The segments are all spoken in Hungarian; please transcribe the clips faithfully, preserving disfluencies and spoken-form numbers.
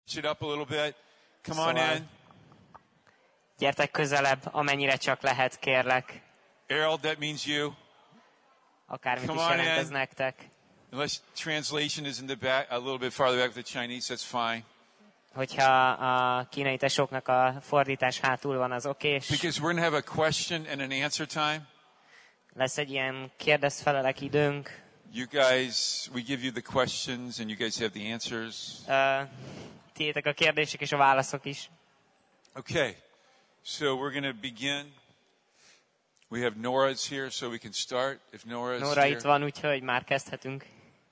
it up a little bit. Come on Szóval in. gyertek közelebb, amennyire csak lehet, kérlek. Errol, that means you. Akármit Come is on jelent ez in. nektek. Unless translation is in the back, a little bit farther back with the Chinese, that's fine. Hogyha a kínai tesóknak a fordítás hátul van, az okés. Because we're going to have a question and an answer time. Lesz egy ilyen kérdez-felelek időnk. You guys, we give you the questions and you guys have the answers. Uh, tiétek a kérdések és a válaszok is. Okay, so we're going to begin. We have Nora's here, so we can start. If Nora is Nora here. itt van, úgyhogy már kezdhetünk.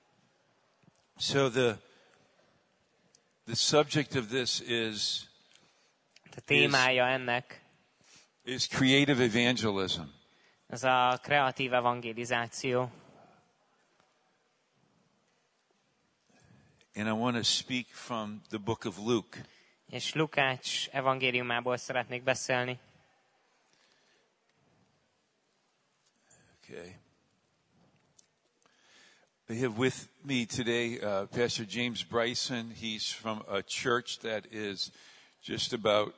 So the the subject of this is A témája ennek is creative evangelism. ez a kreatív evangelizáció. And I want to speak from the book of Luke. És Lukács evangéliumából szeretnék beszélni. Okay. I have with me today uh, Pastor James Bryson. He's from a church that is just about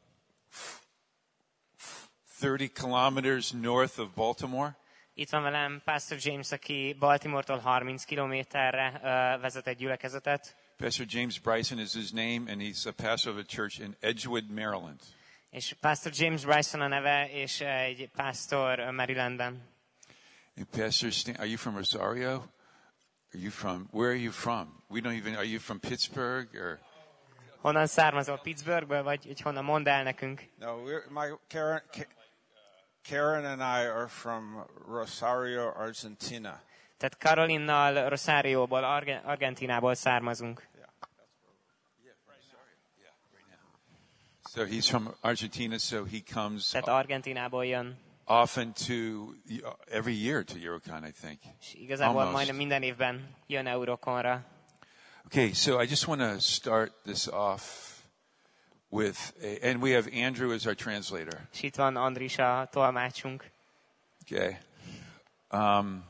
thirty kilometers north of Baltimore. Itt van velem Pastor James, aki Baltimore-tól harminc kilométerre uh, vezet egy gyülekezetet. Pastor James Bryson is his name, and he's a pastor of a church in Edgewood, Maryland. És Pastor James Bryson a neve, és egy pastor Marylandben. And Pastor Stan, are you from Rosario? Are you from, where are you from? We don't even, are you from Pittsburgh or? Honnan származol? Pittsburghből, vagy hogy honnan mondd el nekünk? No, we're, my Karen, Karen and I are from Rosario, Argentina. Tehát Carolinnal, Rosarioból, Arge- Argentinából származunk. So he's from Argentina, so he comes Tehát Argentinából jön. often to, every year to Eurocon, I think. És igazából Almost. majdnem minden évben jön Euroconra. Okay, so I just want to start this off with, a, and we have Andrew as our translator. És itt van Andris a tolmácsunk. Okay. Um,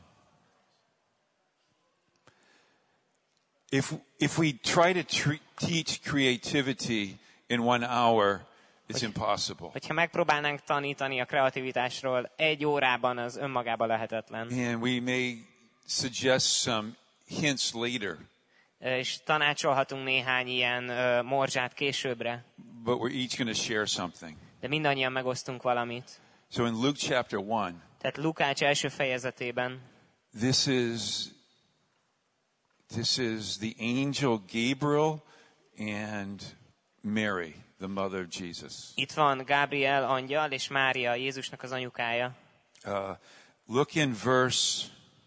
if if we try to tre- teach creativity in one hour, it's impossible. Hogyha megpróbálnánk tanítani a kreativitásról egy órában, az önmagában lehetetlen. And we may suggest some hints later. És tanácsolhatunk néhány ilyen uh, morzsát későbbre. But we're each going to share something. De mindannyian megosztunk valamit. So in Luke chapter one, Tehát Lukács első fejezetében this is this is the angel Gabriel and Mary, the mother of Jesus. itt van Gábriel angyal és Mária, Jézusnak az anyukája. Uh, look in verse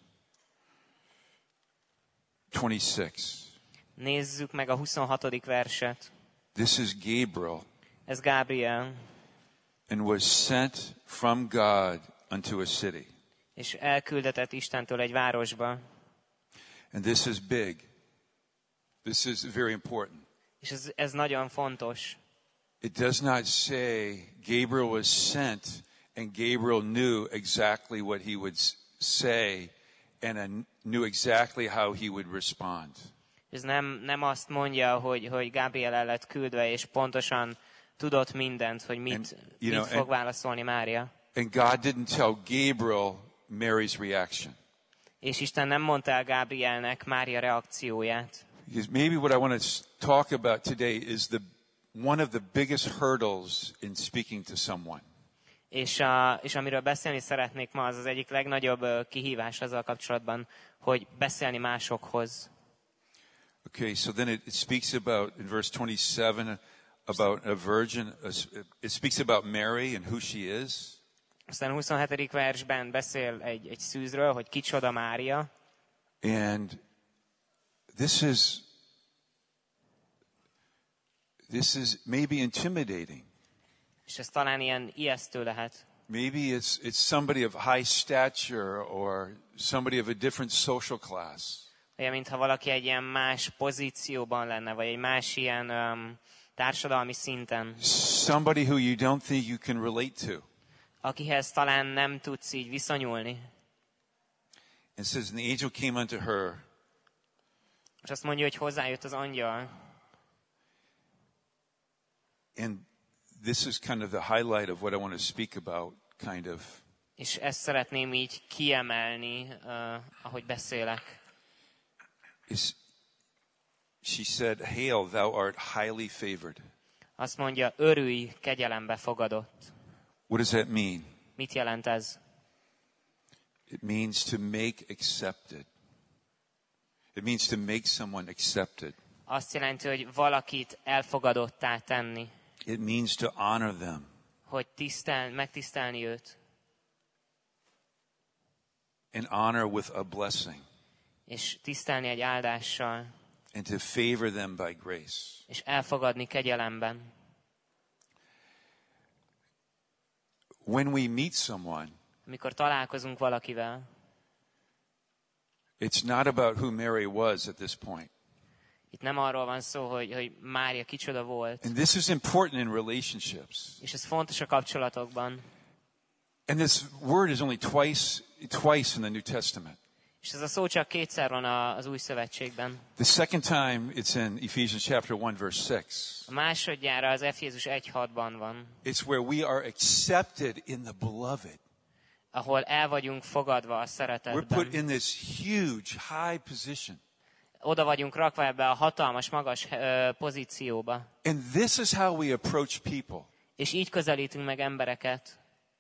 twenty-six. Nézzük meg a huszonhatodik verset. This is Gabriel, Ez Gábriel, and was sent from God unto a city. és elküldetett Istentől egy városba. And this is big. This is very important. És ez, ez nagyon fontos. It does not say Gabriel was sent and Gabriel knew exactly what he would say and knew exactly how he would respond. Ez nem, nem azt mondja, hogy, hogy Gábriel el lett küldve, és pontosan tudott mindent, hogy mit, And, you know, mit fog and- válaszolni Mária. And God didn't tell Gabriel Mary's reaction. És Isten nem mondta el Gábrielnek Mária reakcióját. Because maybe what I want to talk about today is the one of the biggest hurdles in speaking to someone. És, a, és amiről beszélni szeretnék ma, az az egyik legnagyobb ö, kihívás azzal kapcsolatban, hogy beszélni másokhoz. Okay, so then it, it speaks about, in verse twenty-seven, about a virgin. It speaks about Mary and who she is. Aztán a huszonhetedik versben beszél egy, egy szűzről, hogy kicsoda Mária. And this is, this is maybe intimidating. És ez talán ilyen ijesztő lehet. Maybe it's, it's somebody of high stature or somebody of a different social class. Olyan, mintha valaki egy ilyen más pozícióban lenne, vagy egy más ilyen um, társadalmi szinten, Somebody who you don't think you can relate to. akihez talán nem tudsz így viszonyulni. It says, and the angel came unto her, És azt mondja, hogy hozzájött az angyal, And this is kind of the highlight of what I want to speak about, kind of. És ezt szeretném így kiemelni, uh, ahogy beszélek. Is, she said, "Hail, thou art highly favored." Azt mondja, örülj, kegyelembe fogadott. What does that mean? Mit jelent ez? It means to make accepted. It means to make someone accepted. Azt jelenti, hogy valakit elfogadottá tenni. It means to honor them. Hogy tisztel, megtisztelni őt. And honor with a blessing. És tisztelni egy áldással. And to favor them by grace. És elfogadni kegyelemben. When we meet someone, amikor találkozunk valakivel, it's not about who Mary was at this point. itt nem arról van szó, hogy, hogy Mária kicsoda volt. And this is important in relationships. És ez fontos a kapcsolatokban. And this word is only twice, twice in the New Testament. És ez a szó csak kétszer van az Új Szövetségben. The second time it's in Ephesians chapter one verse six. A másodjára az Efézus egy hatban van. It's where we are accepted in the beloved. Ahol el vagyunk fogadva a We're szeretetben. put in this huge, high position. Oda vagyunk rakva ebbe a hatalmas, magas uh, pozícióba. And this is how we approach people. És így közelítünk meg embereket.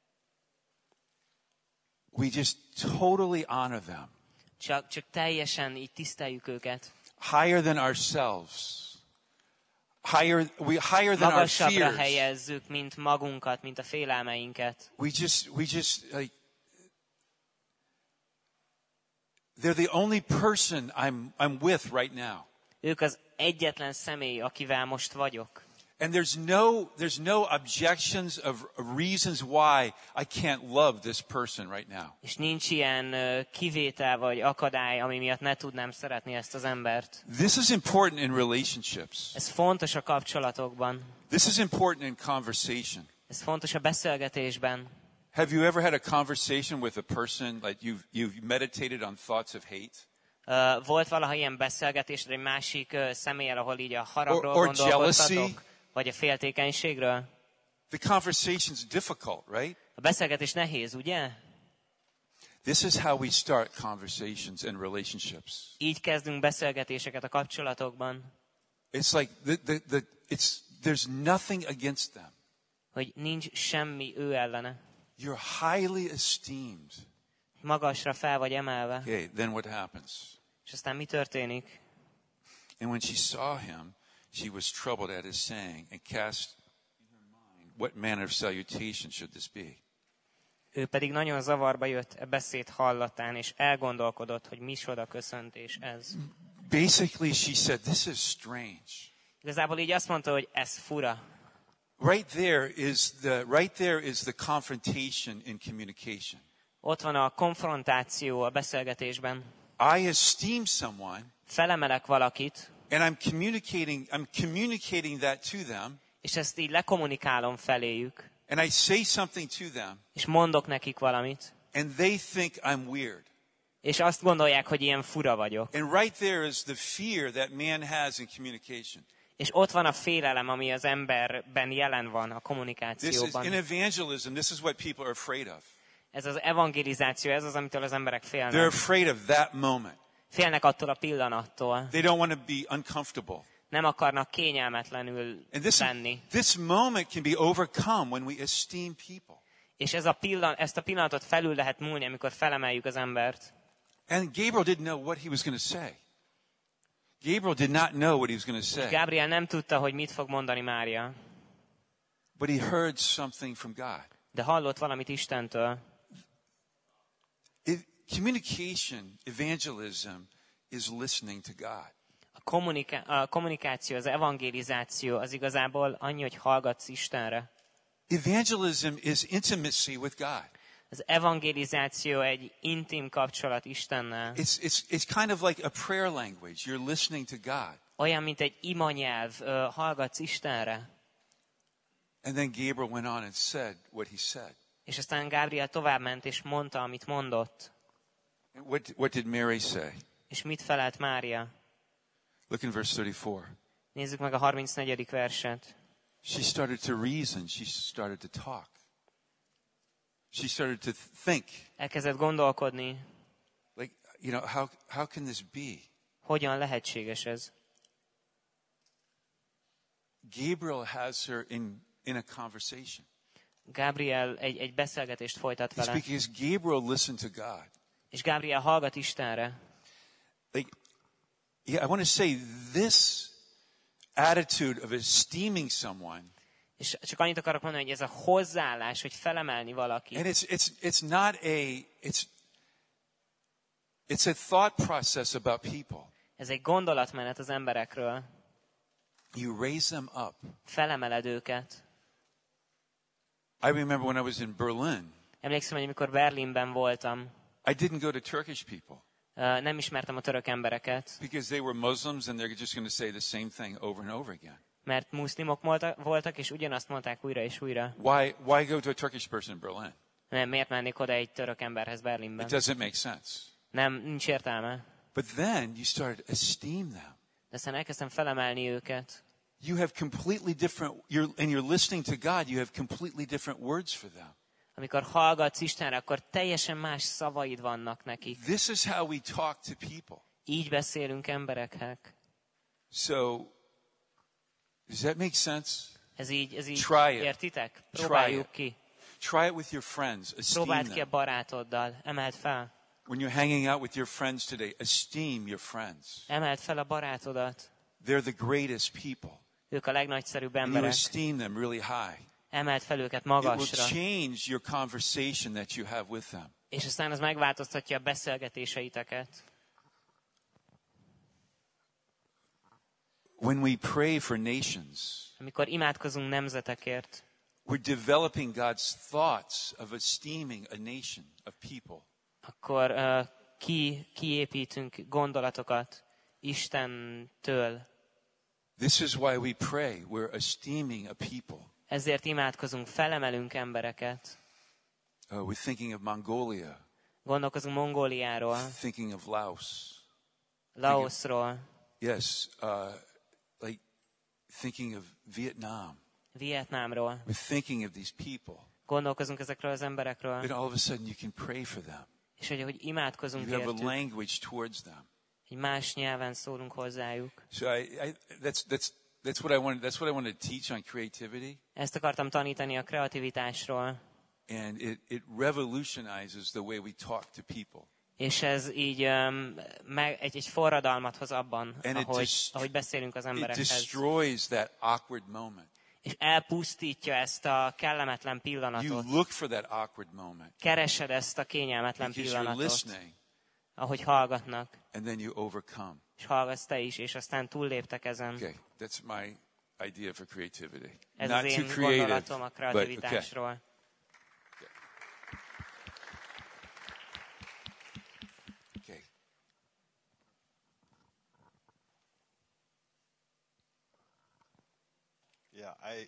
We just totally honor them. Csak, csak teljesen így tiszteljük őket. Higher than ourselves. Higher, we, higher than our Magasabbra fears. helyezzük, mint magunkat, mint a félelmeinket. We just, we just, like, they're the only person I'm, I'm with right now. Ők az egyetlen személy, akivel most vagyok. And there's no, there's no objections of reasons why I can't love this person right now. És nincs ilyen uh, kivétel vagy akadály, ami miatt ne tudnám szeretni ezt az embert. This is important in relationships. Ez fontos a kapcsolatokban. This is important in conversation. Ez fontos a beszélgetésben. Have you ever had a conversation with a person like you've, you've meditated on thoughts of hate? Uh, volt valaha ilyen beszélgetés egy másik uh, személlyel, ahol így a haragról Or- or gondolkodtatok? jealousy? Vagy a féltékenységről? The conversation's difficult, right? A beszélgetés nehéz, ugye? This is how we start conversations and relationships. Így kezdünk beszélgetéseket a kapcsolatokban, It's like the, the, the, it's, there's nothing against them. hogy nincs semmi ő ellene. You're highly esteemed. Magasra fel vagy emelve. Okay, then what happens? És aztán mi történik? And when she saw him, she was troubled at his saying and cast in her mind, what manner of salutation should this be? Ő pedig nagyon zavarba jött e beszéd hallatán, és elgondolkodott, hogy micsoda köszöntés ez. Basically, she said, this is strange. Igazából így azt mondta, hogy ez fura. Right there is the, right there is the confrontation in communication. Ott van a konfrontáció a beszélgetésben. I esteem someone, Felemelek valakit, and I'm communicating, I'm communicating that to them, és ezt így lekommunikálom feléjük, and I say something to them, és mondok nekik valamit, and they think I'm weird. és azt gondolják, hogy ilyen fura vagyok. And right there is the fear that man has in communication. És ott van a félelem, ami az emberben jelen van a This is kommunikációban. in evangelism, this is what people are afraid of. Ez az evangelizáció, ez az, amitől az emberek They're félnek. afraid of that moment. Félnek attól a pillanattól. They don't want to be uncomfortable. Nem akarnak kényelmetlenül And this, lenni. this moment can be overcome when we esteem people. És ez a pillan, ezt a pillanatot felül lehet múlni, amikor felemeljük az embert. And Gabriel didn't know what he was going to say. Gabriel did not know what he was going to say. Gabriel nem tudta, hogy mit fog mondani Mária, But he heard something from God. de hallott valamit Istentől. If communication, evangelism is listening to God. A, kommunika- a kommunikáció, az evangelizáció az igazából annyi, hogy hallgatsz Istenre. Evangelism is intimacy with God. Az evangelizáció egy intim kapcsolat Istennel. It's, it's, it's kind of like a prayer language. You're listening to God. Olyan, mint egy imanyelv, ö, hallgatsz Istenre. And then Gabriel went on and said what he said. És aztán Gábriel továbbment és mondta, amit mondott. And what, what did Mary say? És mit felelt Mária? Look in verse thirty-four. Nézzük meg a harmincnegyedik verset. She started to reason. She started to talk. She started to think. Elkezdett gondolkodni. Like, you know, how, how can this be? Hogyan lehetséges ez? Gabriel has her in, in a conversation. Gabriel egy, egy beszélgetést folytat It's vele. because Gabriel listened to God. És Gabriel hallgat Istenre. Like, yeah, I want to say this attitude of esteeming someone. És csak annyit akarok mondani, hogy ez a hozzáállás, hogy felemelni valakit. And it's it's it's not a it's it's a thought process about people. Ez egy gondolatmenet az emberekről. You raise them up. Felemeled őket. I remember when I was in Berlin. Emlékszem, hogy amikor Berlinben voltam, I didn't go to Turkish people. Uh, nem ismertem a török embereket. Because they were Muslims and they're just going to say the same thing over and over again. Mert muszlimok voltak, és ugyanazt mondták újra és újra. Why why go to a Turkish person in Berlin? Nem, miért mennék oda egy török emberhez Berlinben? It doesn't make sense. Nem, nincs értelme. But then you started to esteem them. De aztán elkezdtem felemelni őket. You have completely different you're and you're listening to God, you have completely different words for them. Amikor hallgatsz Istenre, akkor teljesen más szavaid vannak nekik. This is how we talk to people. Így beszélünk emberekhez. So, does that make sense? Ez így, ez így Try it. értitek? Try Próbáljuk it. ki. Try it with your friends. Esteem Próbáld ki a them. barátoddal. Emeld fel. When you're hanging out with your friends today, esteem your friends. Emeld fel a barátodat. They're the greatest people. Ők a legnagyszerűbb And you emberek. esteem them really high. Emeld fel őket It will magasra. change your conversation that you have with them. És aztán az megváltoztatja a beszélgetéseiteket. When we pray for nations, Amikor imádkozunk nemzetekért, we're developing God's thoughts of esteeming a nation of people. akkor uh, ki, kiépítünk gondolatokat Istentől. This is why we pray. We're esteeming a people. Ezért imádkozunk, felemelünk embereket. Uh, we're thinking of Mongolia, Gondolkozunk Mongóliáról, thinking of Laos. Laosról, Yes, uh, like thinking of Vietnam. Vietnámról. We're thinking of these people. Gondolkozunk ezekről az emberekről, Then all of a sudden you can pray for them. és hogy, hogy imádkozunk You have a értük, language towards them. egy más nyelven szólunk hozzájuk. So I, I, that's that's that's what I wanted. That's what I wanted to teach on creativity, Ezt akartam tanítani a kreativitásról, and it it revolutionizes the way we talk to people. és ez így um, meg, egy, egy forradalmat hoz abban, And it ahogy, dest- ahogy beszélünk az It emberekhez. destroys that awkward moment. És elpusztítja ezt a kellemetlen You pillanatot. look for that awkward moment Keresed ezt a kényelmetlen because you're pillanatot, listening, ahogy hallgatnak. and then you overcome. És hallgatsz te is, és aztán túlléptek ezen. Okay, that's my idea for creativity. Ez Not az én too creative, gondolatom a but okay. kreativitásról. Okay. Yeah, I.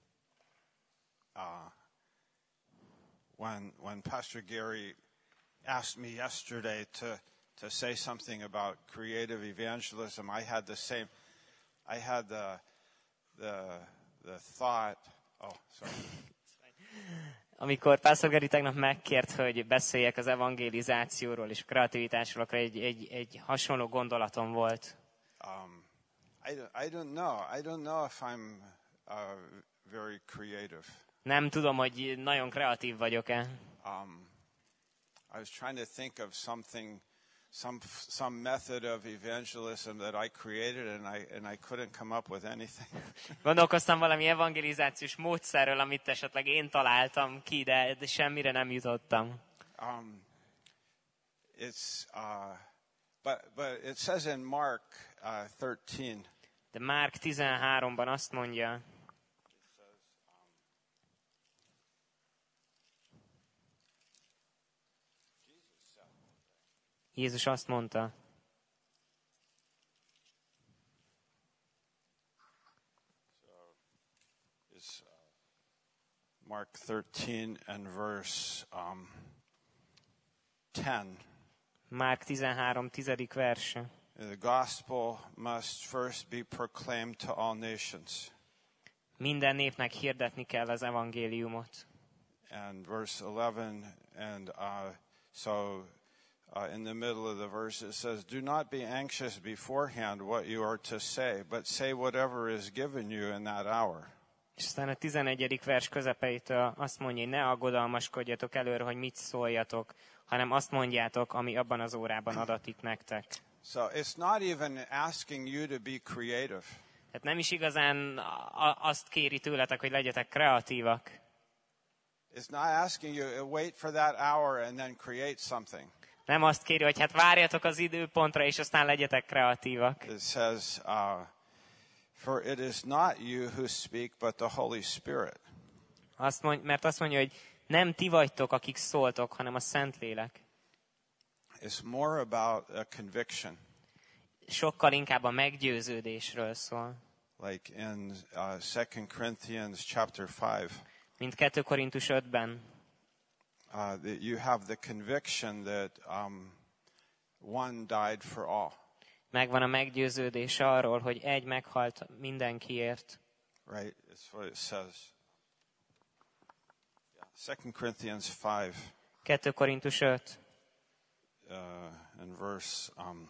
Uh, when when Pastor Gary asked me yesterday to to say something about creative evangelism, I had the same. I had the the the thought. Oh, sorry. Amikor Pásztor Geri tegnap megkért, hogy beszéljek az evangelizációról és a kreativitásról, akkor egy, egy, egy hasonló gondolatom volt. Um, I don't, I don't know. I don't know if I'm uh, very creative. Nem tudom, hogy nagyon kreatív vagyok-e. Um, I was trying to think of something, some some method of evangelism that I created, and I and I couldn't come up with anything. Gondolkoztam valami evangelizációs módszerről, amit esetleg én találtam ki, de, de semmire nem jutottam. Um, it's uh, but but it says in Mark uh, thirteen. De Márk tizenháromban azt mondja, Jézus azt mondta, It's uh, Mark thirteen and verse um, ten. Márk tizenhárom tizedik verse. The gospel must first be proclaimed to all nations. Minden népnek hirdetni kell az evangéliumot. And verse eleven, and uh, so uh, in the middle of the verse it says, "Do not be anxious beforehand what you are to say, but say whatever is given you in that hour." És aztán a tizenegyedik vers közepétől azt mondja, hogy ne aggodalmaskodjatok előre, hogy mit szóljatok, hanem azt mondjátok, ami abban az órában adatik nektek. So it's not even asking you to be creative. Tehát nem is igazán azt kéri tőletek, hogy legyetek kreatívak. It's not asking you, wait for that hour and then create something. Nem azt kéri, hogy hát várjatok az időpontra, és aztán legyetek kreatívak. It says, uh, for it is not you who speak, but the Holy Spirit. Azt mond, mert azt mondja, hogy nem ti vagytok, akik szóltok, hanem a Szentlélek. It's more about a conviction. Sokkal inkább a meggyőződésről szól. Like in uh, Second Corinthians chapter five. Mint kettő Korintus ötben. Uh, that you have the conviction that um, one died for all. Megvan a meggyőződés arról, hogy egy meghalt mindenkiért. Right, that's what it says. Yeah. Second Corinthians five. kettő Korintus öt. Uh, in verse um,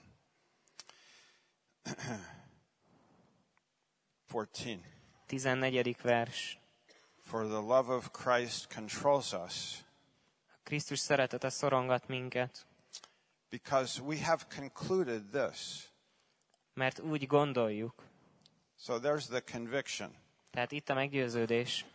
fourteen. tizennegyedik vers. For the love of Christ controls us. Krisztus szeretete szorongat minket. Because we have concluded this. Mert úgy gondoljuk. So there's the conviction. Tehát itt a meggyőződés.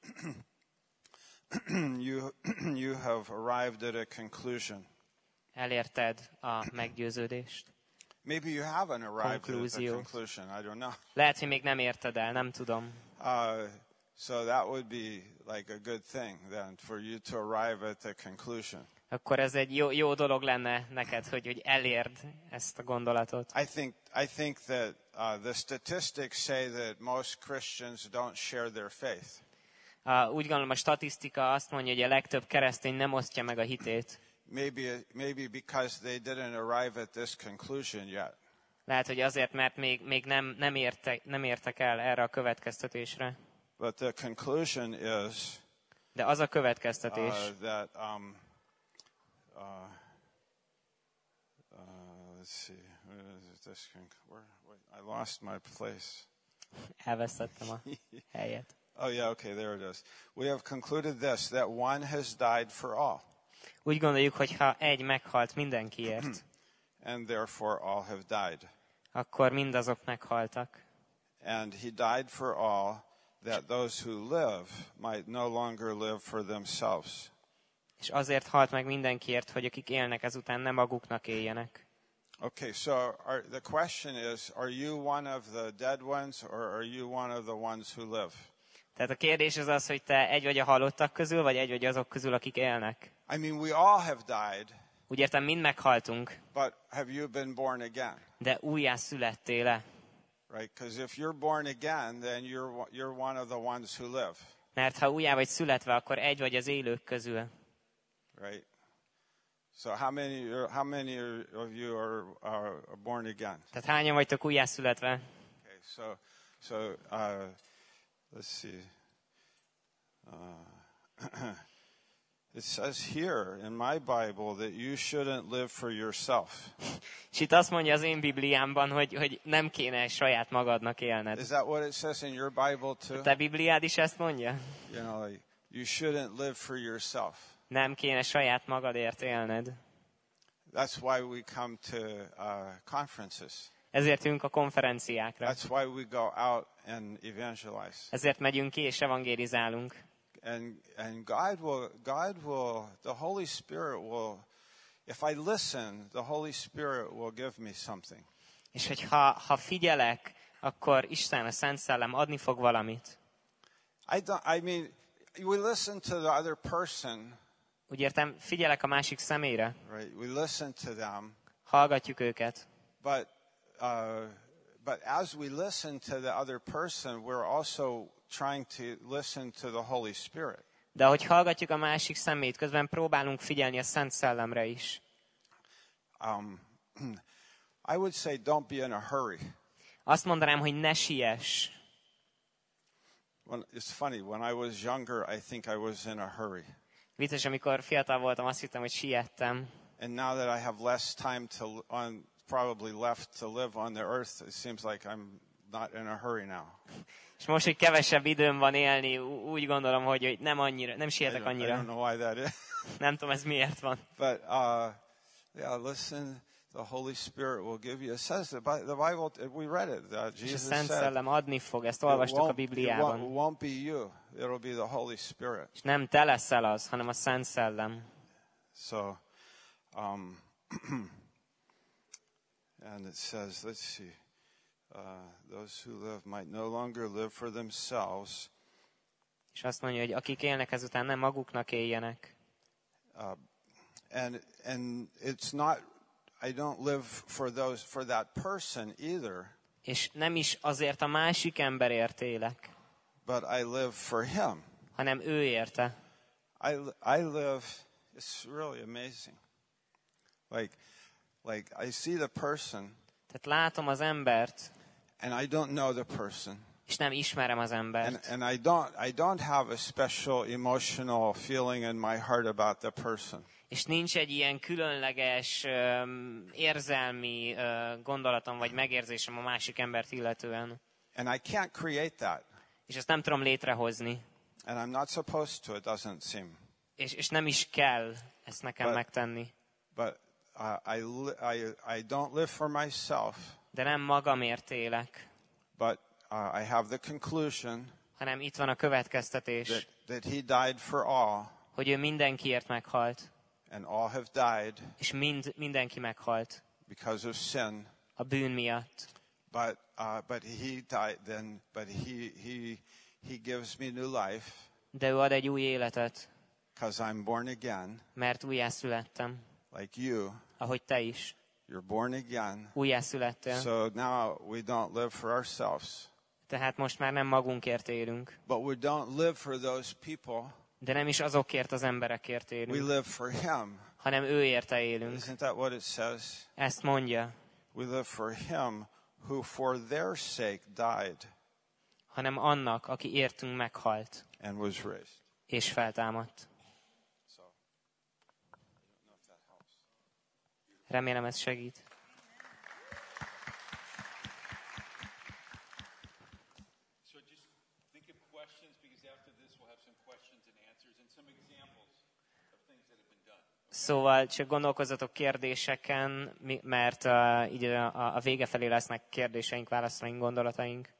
you, you have arrived at a conclusion. Elérted a meggyőződést. Maybe you haven't arrived at a Conclusio. conclusion. I don't know. Lehet, hogy még nem érted el, nem tudom. Uh, so that would be like a good thing then for you to arrive at the conclusion. Akkor ez egy jó, jó dolog lenne neked, hogy, hogy elérd ezt a gondolatot. I think I think that uh, the statistics say that most Christians don't share their faith. Uh, úgy gondolom, a statisztika azt mondja, hogy a legtöbb keresztény nem osztja meg a hitét. Maybe maybe because they didn't arrive at this conclusion yet. Lehet, hogy azért, mert még, még nem, nem, értek, nem értek el erre a következtetésre. But the conclusion is De az a következtetés, uh, that um, uh, uh, let's see, where is it? This conc- where, wait, I lost my place. elvesztettem a helyet. Oh yeah, okay, there it is. We have concluded this, that one has died for all, Úgy gondoljuk, hogy ha egy meghalt mindenkiért, and therefore all have died. akkor mindazok meghaltak. And he died for all, that those who live might no longer live for themselves. És azért halt meg mindenkiért, hogy akik élnek ezután nem maguknak éljenek. Okay, so are, the question is, are you one of the dead ones, or are you one of the ones who live? Tehát a kérdés az az, hogy te egy vagy a halottak közül, vagy egy vagy azok közül, akik élnek. I mean, we all have died, Úgy értem, mind meghaltunk, but have you been born again? de újjá születtél-e? Right? Because if you're born again, then you're you're one of the ones who live. Mert ha újjá vagy születve, akkor egy vagy az élők közül. Right? So how many how many of you are, are born again? Tehát hányan vagytok újjá születve? Okay, so so uh, let's see. Uh, it says here in my Bible that you shouldn't live for yourself. És itt azt mondja az én Bibliámban, hogy, hogy nem kéne saját magadnak élned. Is that what it says in your Bible too? Te Bibliád is ezt mondja? You know, like, you shouldn't live for yourself. Nem kéne saját magadért élned. That's why we come to uh, conferences. Ezért jövünk a konferenciákra. That's why we go out and evangelize. Ezért megyünk ki és evangélizálunk. And and God will God will the Holy Spirit will, if I listen, the Holy Spirit will give me something. És hogy ha, ha figyelek, akkor Isten, a Szent Szellem adni fog valamit. I don't. I mean, we listen to the other person, Úgy értem, figyelek a másik személyre, right? We listen to them, hallgatjuk őket. but uh, but as we listen to the other person, we're also trying to listen to the Holy Spirit. De ahogy hallgatjuk a másik szemét, közben próbálunk figyelni a Szent Szellemre is. Um, I would say don't be in a hurry. Azt mondanám, hogy ne siess. when, it's funny, when I was younger, I think I was in a hurry. Vicces, amikor fiatal voltam, azt hittem, hogy siettem. And now that I have less time to on probably left to live on the earth, it seems like I'm not in a hurry now. És most, hogy kevesebb időm van élni, úgy gondolom, hogy, hogy nem annyira, nem I sietek don't, I annyira. don't know why that is. Nem tudom, ez miért van. But uh, yeah, listen. The Holy Spirit will give you. It says the Bible. We read it. Uh, És a Jesus Szent said, Szellem adni fog, ezt it olvastuk a won't, it Bibliában. won't, won't be you. It'll be the Holy Spirit. És nem te leszel az, hanem a Szent Szellem. So, um, and it says, let's see, uh, those who live might no longer live for themselves. És azt mondja, hogy akik élnek ezután nem maguknak éljenek. Uh, and and it's not. I don't live for those for that person either. És nem is azért a másik emberért élek, but I live for him. hanem ő érte. I I live. It's really amazing. Like like I see the person. Tehát látom az embert, and I don't know the person. És nem ismerem az embert. And, and I don't I don't have a special emotional feeling in my heart about the person. És nincs egy ilyen különleges um, érzelmi uh, gondolatom vagy megérzésem a másik embert illetően. And I can't create that. És ezt nem tudom létrehozni. And I'm not supposed to, it doesn't seem. És, és nem is kell ezt nekem But- megtenni. But uh, I, li- I I don't live for myself, De nem magamért élek, but uh, I have the conclusion hanem itt van a következtetés, that, that he died for all, hogy ő mindenkiért meghalt. and all have died És mind, mindenki meghalt because of sin. a bűn miatt. But uh, but he died then. But he he he gives me new life De ő ad egy új életet, because I'm born again, mert újjászülettem, like you. ahogy te is. You're born again. Újjászülettél. So now we don't live for ourselves, Tehát most már nem magunkért élünk. but we don't live for those people. De nem is azokért az emberekért We élünk, live for him. hanem ő érte élünk. Isn't that what it says? Ezt mondja, We live for him who for their sake died hanem annak, aki értünk meghalt, and was raised. és feltámadt. So, I don't know if that helps. Remélem ez segít. So just think of questions, because after this we'll have some questions and answers and some examples of things that have been done. Szóval csak gondolkozzatok kérdéseken, mi- mert uh, így a, a vége felé lesznek kérdéseink, válaszaink, gondolataink.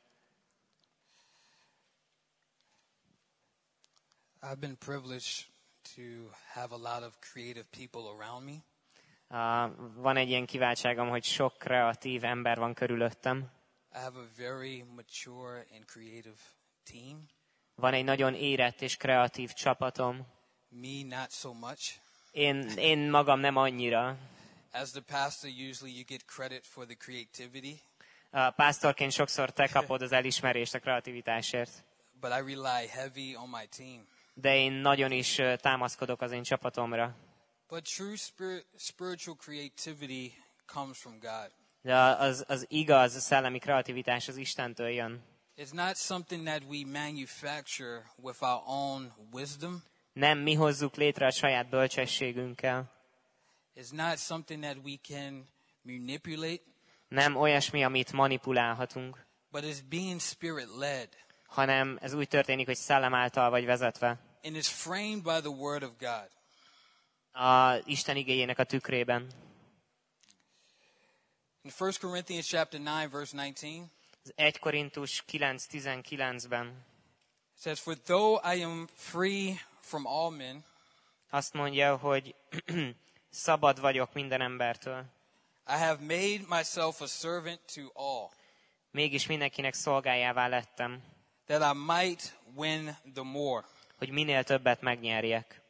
I've been privileged to have a lot of creative people around me. Uh, van egy ilyen kiváltságom, hogy sok kreatív ember van körülöttem. I have a very mature and creative team. Van egy nagyon érett és kreatív csapatom. Me, not so much. Én, én magam nem annyira. As the pastor, usually you get credit for the creativity, Uh, pásztorként sokszor te kapod az elismerést a kreativitásért. but I rely heavy on my team. De én nagyon is uh, támaszkodok az én csapatomra. But true spirit, spiritual creativity comes from God. De az, az igaz szellemi kreativitás az Istentől jön. It's not something that we manufacture with our own wisdom. Nem mi hozzuk létre a saját bölcsességünkkel. It's not something that we can manipulate, Nem olyasmi, amit manipulálhatunk, but it's being spirit-led. hanem ez úgy történik, hogy szellem által vagy vezetve. And it's framed by the Word of God. A Isten igéjének a tükrében. In First Corinthians chapter nine, verse nineteen, Az egy Korintus kilenc tizenkilencben it says, "For though I am free from all men, azt mondja, hogy szabad vagyok minden embertől, I have made myself a servant to all, mégis mindenkinek szolgájává lettem, that I might win the more." hogy minél többet megnyerjek.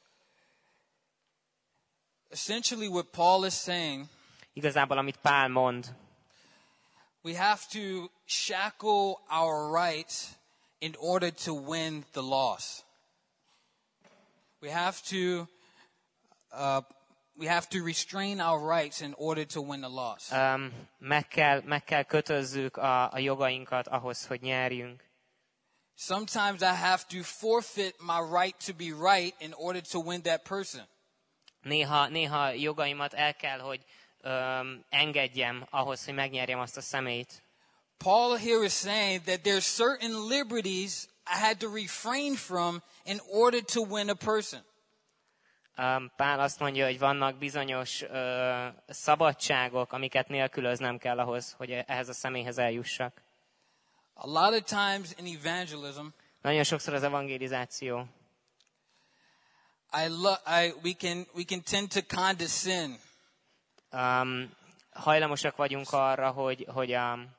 Essentially what Paul is saying, Igazából, amit Pál mond, we have to shackle our rights in order to win the loss. We have to uh, we have to restrain our rights in order to win the loss. um, meg, kell, meg kell kötözzük a, a jogainkat ahhoz, hogy nyerjünk. Sometimes I have to forfeit my right to be right in order to win that person. Néha, néha jogaimat el kell, hogy öm, engedjem ahhoz, hogy megnyerjem azt a személyt. Paul here is saying that there's certain liberties I had to refrain from in order to win a person. Um, Pál azt mondja, hogy vannak bizonyos uh, szabadságok, amiket nélkülöznem kell ahhoz, hogy ehhez a személyhez eljussak. A lot of times in evangelism, Nagyon sokszor az evangelizáció. I lo- I, we can we can tend to condescend. Um, hajlamosak vagyunk arra, hogy, hogy, um,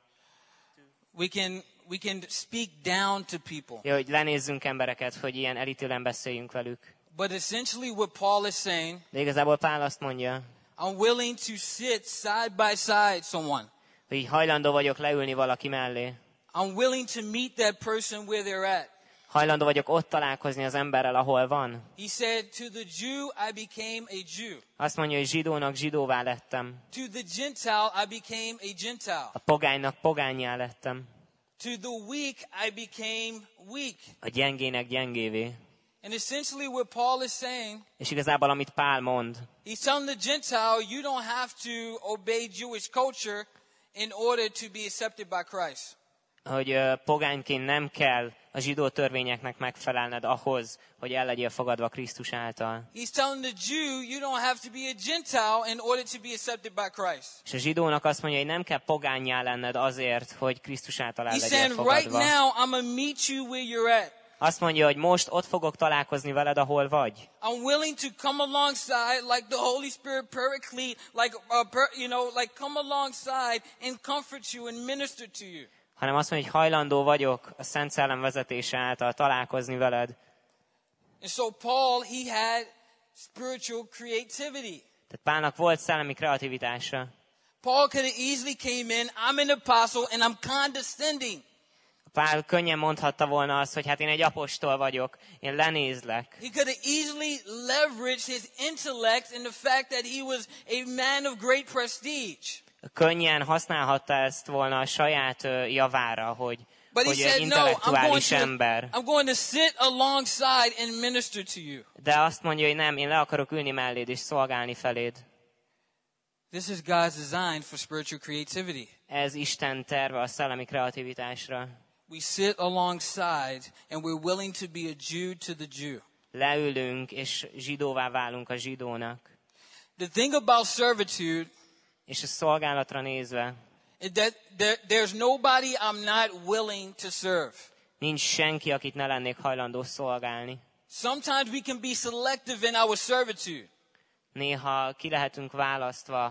We can we can speak down to people. ja, hogy lenézzünk embereket, hogy ilyen elítélően beszéljünk velük. But essentially what Paul is saying, De igazából Pál azt mondja, I'm willing to sit side by side someone. hogy így hajlandó vagyok leülni valaki mellé. I'm willing to meet that person where they're at. Hajlandó vagyok ott találkozni az emberrel, ahol van. He said, to the Jew, I became a Jew. Azt mondja, hogy zsidónak zsidóvá lettem. To the Gentile, I became a Gentile. A pogánynak pogánnyá lettem. To the weak, I became weak. A gyengének gyengévé. And essentially what Paul is saying, És igazából, amit Pál mond, he's telling the Gentile, you don't have to obey Jewish culture in order to be accepted by Christ. hogy uh, pogányként nem kell a zsidó törvényeknek megfelelned ahhoz, hogy el legyél fogadva Krisztus által. He's telling the Jew, you don't have to be a Gentile in order to be accepted by Christ. És a zsidónak azt mondja, hogy nem kell pogánnyá lenned azért, hogy Krisztus által el He's legyél saying, right fogadva. now, I'm going to meet you where you're at. Azt mondja, hogy most ott fogok találkozni veled, ahol vagy. I'm willing to come alongside like the Holy Spirit paraclete, like, uh, per, you know, like come alongside and comfort you and minister to you. Hanem azt mondja, hogy hajlandó vagyok a Szent Szellem vezetése által találkozni veled. And so Paul, he had spiritual creativity. Tehát Pálnak volt szellemi kreativitása. Paul could have easily came in, I'm an apostle and I'm condescending. Pál könnyen mondhatta volna azt, hogy hát én egy apostol vagyok, én lenézlek. He could have easily leveraged his intellect in the fact that he was a man of great prestige. Könnyen használhatta ezt volna a saját ö, javára, hogy, But he hogy said, no, I'm going, intellektuális to, ember. I'm going to sit alongside and minister to you. De azt mondja, hogy nem, én le akarok ülni melléd és szolgálni feléd. This is God's design for spiritual creativity. Ez Isten terve a szellemi kreativitásra. We sit alongside and we're willing to be a Jew to the Jew. Leülünk és zsidóvá válunk a zsidónak. The thing about servitude És a szolgálatra nézve, is that there, there's nobody I'm not willing to serve. nincs senki, akit ne lennék hajlandó szolgálni. Sometimes we can be selective in our servitude. Néha ki lehetünk választva.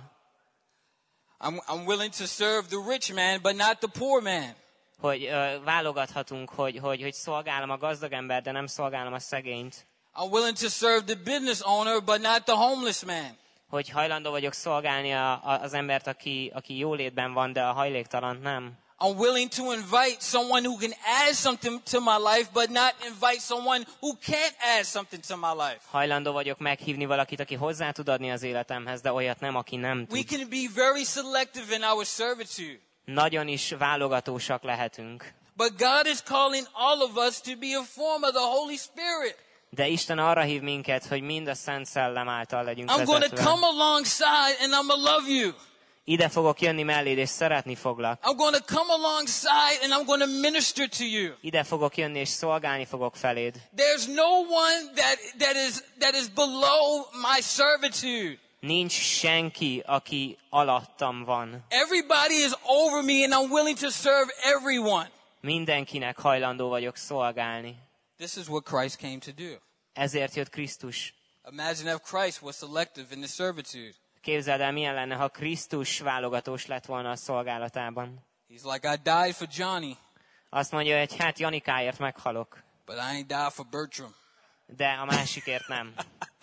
I'm, I'm willing to serve the rich man, but not the poor man. Hogy ö, válogathatunk, hogy, hogy, hogy szolgálom a gazdag ember, de nem szolgálom a szegényt. I'm willing to serve the business owner, but not the homeless man. Hogy hajlandó vagyok szolgálni a, a, az embert, aki, aki jólétben van, de a hajléktalant nem. I'm willing to invite someone who can add something to my life, but not invite someone who can't add something to my life. Hajlandó vagyok meghívni valakit, aki hozzá tud adni az életemhez, de olyat nem, aki nem We tud. can be very selective in our servitude. Nagyon is válogatósak lehetünk. But God is calling all of us to be a form of the Holy Spirit. De Isten arra hív minket, hogy mind a Szent Szellem által legyünk I'm going to vezetve. come alongside and I'm going to love you. Ide fogok jönni melléd, és szeretni foglak. I'm going to come alongside and I'm going to minister to you. Ide fogok jönni, és szolgálni fogok feléd. There's no one that, that, is, that is below my servitude. Nincs senki, aki alattam van. Everybody is over me and I'm willing to serve everyone. Mindenkinek hajlandó vagyok szolgálni. This is what Christ came to do. Ezért jött Krisztus. Imagine if Christ was selective in the servitude. Képzeld el, milyen lenne, ha Krisztus válogatós lett volna a szolgálatában. He's like, I died for Johnny, Azt mondja, hogy hát Janikáért meghalok, but I ain't died for Bertram. de a másikért nem.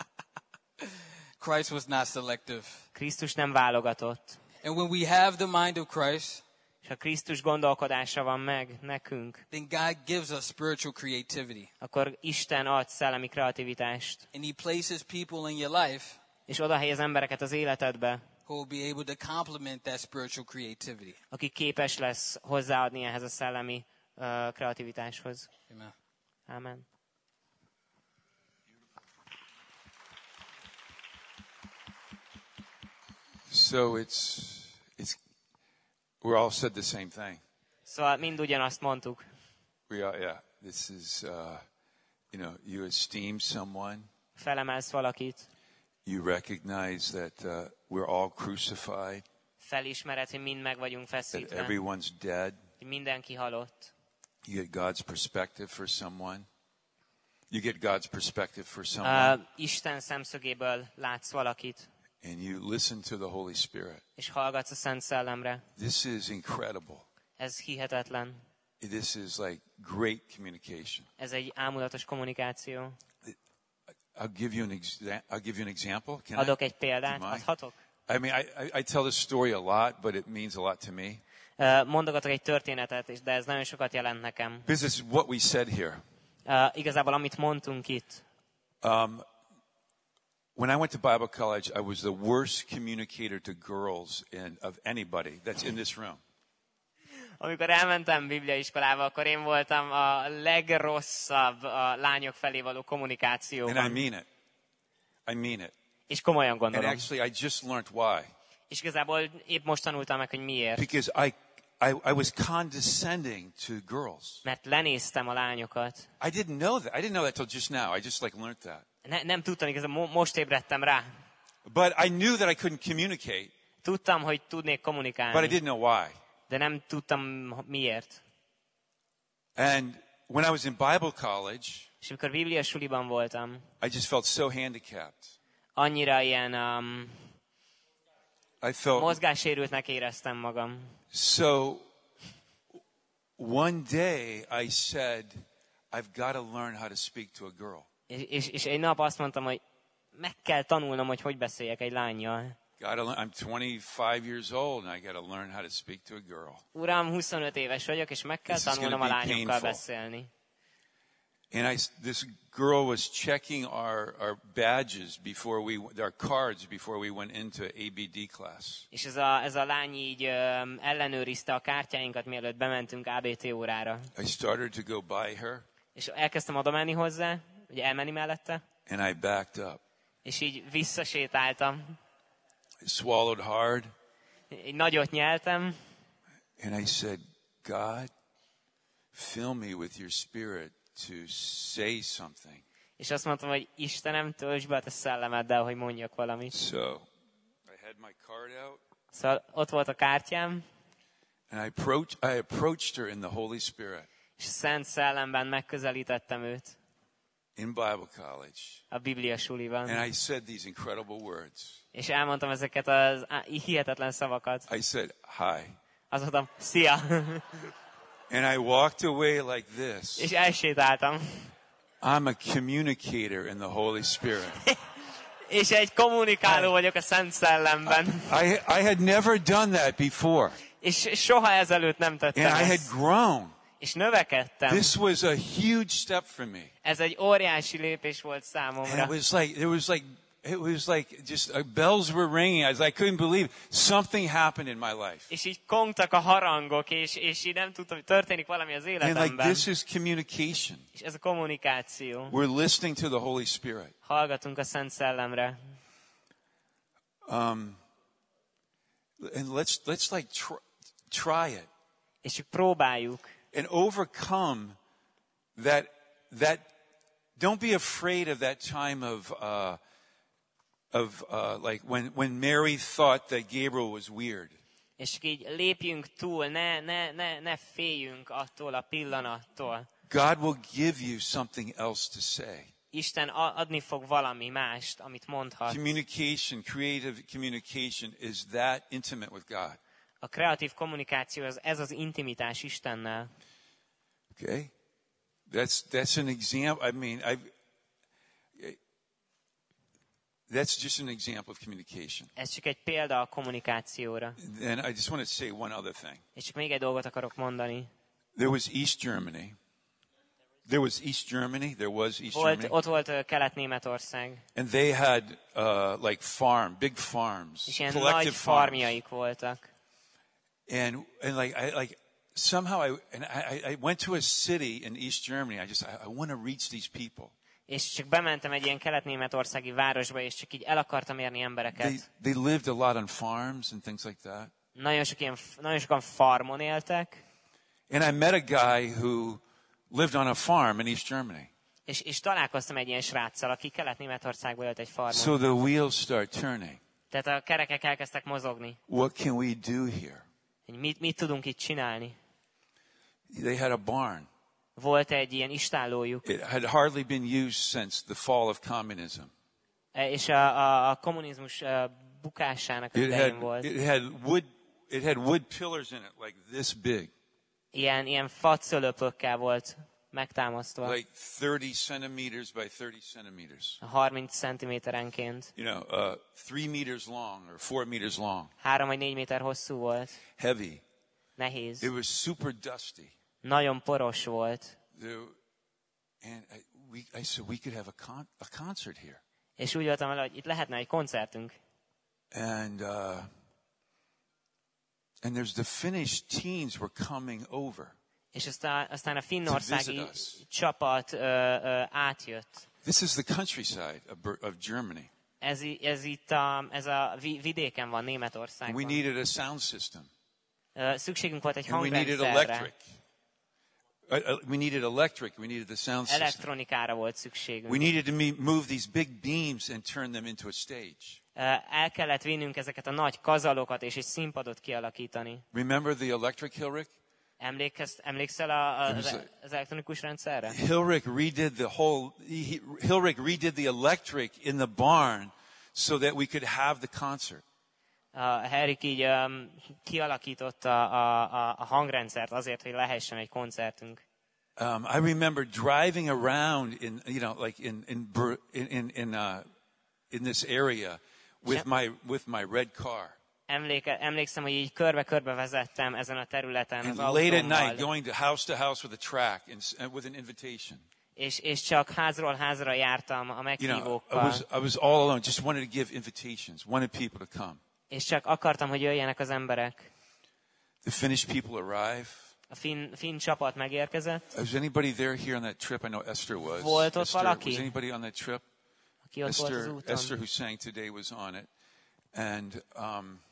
Christ was not selective. Krisztus nem válogatott. And when we have the mind of Christ, És ha Krisztus gondolkodása van meg nekünk, then God gives us spiritual creativity. akkor Isten ad szellemi kreativitást, And he places people in your life és oda helyez embereket az életedbe, who will be able to complement that spiritual creativity. aki képes lesz hozzáadni ehhez a szellemi uh, kreativitáshoz. Amen. Amen. So it's it's we're all said the same thing. Szóval mind ugyanazt mondtuk. We are, yeah. This is, uh, you know, you esteem someone. Felemelsz valakit. You recognize that uh, we're all crucified. Felismered, hogy mind meg vagyunk That feszítve. everyone's dead. Hogy mindenki halott. You get God's perspective for someone. You get God's perspective for someone. Uh, Isten szemszögéből látsz valakit. And you listen to the Holy Spirit. És hallgatsz a Szent Szellemre. This is incredible. Ez hihetetlen. This is like great communication. Ez egy ámulatos kommunikáció. I'll give you an exa- I'll give you an example. Can Adok I? egy példát, Do you mind? adhatok? I mean, I, I, I tell this story a lot, but it means a lot to me. Uh, mondogatok egy történetet, és de ez nagyon sokat jelent nekem. Because it's what we said here. Uh, igazából, amit mondtunk itt. Um, when I went to Bible college, I was the worst communicator to girls in, of anybody that's in this room. Amikor elmentem bibliaiskolába, akkor én voltam a legrosszabb a lányok felé való And I kommunikációban. mean it. I mean it. És komolyan And gondolom. actually, I just learned why. És igazából épp most tanultam meg, hogy miért. Because I, I, I was condescending to girls. Mert lenéztem a lányokat. I didn't know that. I didn't know that till just now. I just like learned that. Ne, nem tudtam, igazából mo- most ébredtem rá. But I knew that I couldn't communicate, Tudtam, hogy tudnék but I kommunikálni, didn't know why. de nem tudtam miért. And when I was in Bible college, És amikor Biblia suliban voltam, I just felt so handicapped. annyira ilyen um, I felt mozgássérültnek éreztem magam. so. One day I said, I've got to learn how to speak to a girl. És, és, és egy nap azt mondtam, hogy meg kell tanulnom, hogy hogy beszéljek egy lánnyal. Gotta learn, I'm twenty-five years old and I got to learn how to speak to a girl. Uram, huszonöt éves vagyok, és meg kell This is tanulnom a gonna be lányokkal painful. beszélni. And I, this girl was checking our, our badges before we, our cards before we went into A B D class. És ez a, ez a lány így um, ellenőrizte a kártyáinkat, mielőtt bementünk á bé té órára. I started to go by her És elkezdtem oda menni hozzá, ugye elmenni mellette, and I backed up. és így visszasétáltam. I swallowed hard Egy nagyot nyeltem, and I said, God, fill me with your spirit to say something. és azt mondtam, hogy Istenem, töltsd be a te szellemeddel, hogy mondjak valamit. So I had my card out Szóval ott volt a kártyám, and I approached, I approached her in the Holy Spirit és Szent Szellemben megközelítettem őt in Bible college. a Biblia suliban. And I said these incredible words. És elmondtam ezeket az á- hihetetlen szavakat. I said, hi. Azt mondtam, szia! And I walked away like this. És elsétáltam. I'm a communicator in the Holy Spirit. És egy kommunikáló vagyok a Szent Szellemben. I, I had never done that before. És soha ezelőtt nem tettem And I had ezt. grown. És növekedtem. This was a huge step for me. Ez egy óriási lépés volt And számomra. it was like, it was like, it was like just uh, bells were ringing. I, was, I couldn't believe something happened in my life. És így kongtak a harangok, és, és így nem tudtam, hogy történik valami az And like életemben. this is communication. És ez a kommunikáció. We're listening to the Holy Spirit. Hallgatunk a Szent Szellemre. Um, and let's, let's like try, try it És csak próbáljuk. and overcome that, that, don't be afraid of that time of, uh, of, uh, like when, when Mary thought that Gabriel was weird. És csak így lépjünk túl, ne, ne, ne, ne féljünk attól a pillanattól. God will give you something else to say. Isten a- adni fog valami mást, amit mondhat. Communication, creative communication is that intimate with God. A kreatív kommunikáció az ez az intimitás Istennel. Okay? That's, that's an example. I mean, I, that's just an example of communication. Ez csak egy példa a kommunikációra. And I just want to say one other thing. És csak még egy dolgot akarok mondani. There was East Germany. There was East Germany. There was East Volt, Germany. ott volt ö, Kelet-Németország, And they had uh, like farm, big farms, és ilyen collective nagy farms. farmjaik voltak. And, and like, I, like, somehow I, and I, I went to a city in East Germany. I just, I, I want to reach these people. És csak bementem egy ilyen kelet-németországi városba, és csak így el akartam érni embereket. They, they lived a lot on farms and things like that. Nagyon, sok ilyen, nagyon sokan farmon éltek. And I met a guy who lived on a farm in East Germany. És, és találkoztam egy ilyen sráccal, aki Kelet-Németországban élt egy farmon. So the wheels start turning. Tehát a kerekek elkezdtek mozogni. What can we do here? Mit, mit tudunk itt csinálni? They had a barn. Volt egy ilyen istállójuk. It had hardly been used since the fall of communism. És a, a, a kommunizmus bukásának az It idején had, volt. it had wood, it had wood pillars in it like this big. Ilyen, ilyen facölöpökkel volt megtámasztva. Like thirty centimeters by thirty centimeters. harminc centiméterenként. You know, uh, three meters long or four meters long. Három vagy négy méter hosszú volt. Heavy. Nehéz. It was super dusty. Nagyon poros volt. There, and I, we, I said we could have a, con, a concert here. És úgy voltam vele, hogy itt lehetne egy koncertünk. And uh, and there's the Finnish teens were coming over. És aztán, aztán a finnországi To visit us. csapat ö, ö, átjött. This is the countryside of, Ber- of Germany. Ez, i- ez itt a, ez a vi- vidéken van, And we Németországban. needed a sound system. Ö, Szükségünk volt egy And we needed hangrendszerre. electric. Uh, uh, we needed electric. We needed the sound system. Elektronikára volt szükségünk. We needed to me- move these big beams and turn them into a stage. Ö, El kellett vinnünk ezeket a nagy kazalokat és egy színpadot kialakítani. Remember the electric Hilrich? Emlékez, emlékszel a, a, It was az, a- az elektronikus rendszerre? Hilrich redid the whole. He, Hilrich redid the electric in the barn so that we could have the concert. A Henrik így um, kialakította a, a, a hangrendszert azért, hogy lehessen egy koncertünk. Um, I remember driving around in, you know, like in in Bur- in in in, uh, in this area with my with my red car. Emléke, emlékszem, hogy így körbe-körbe vezettem ezen a területen And az late at night, autómmal, going to house to house with a track and s- and with an invitation. és, és csak házról házra jártam a You know, I meghívókkal, was I was all alone. Just wanted to give invitations. Wanted people to come. és csak akartam, hogy jöjjenek az emberek. The Finnish people arrive. A finn, finn csapat megérkezett, Was anybody there here on that trip? I know Esther was. Volt ott Esther, valaki? was anybody on that trip? aki ott volt az Esther, úton. Esther, who sang today, was on it, and um,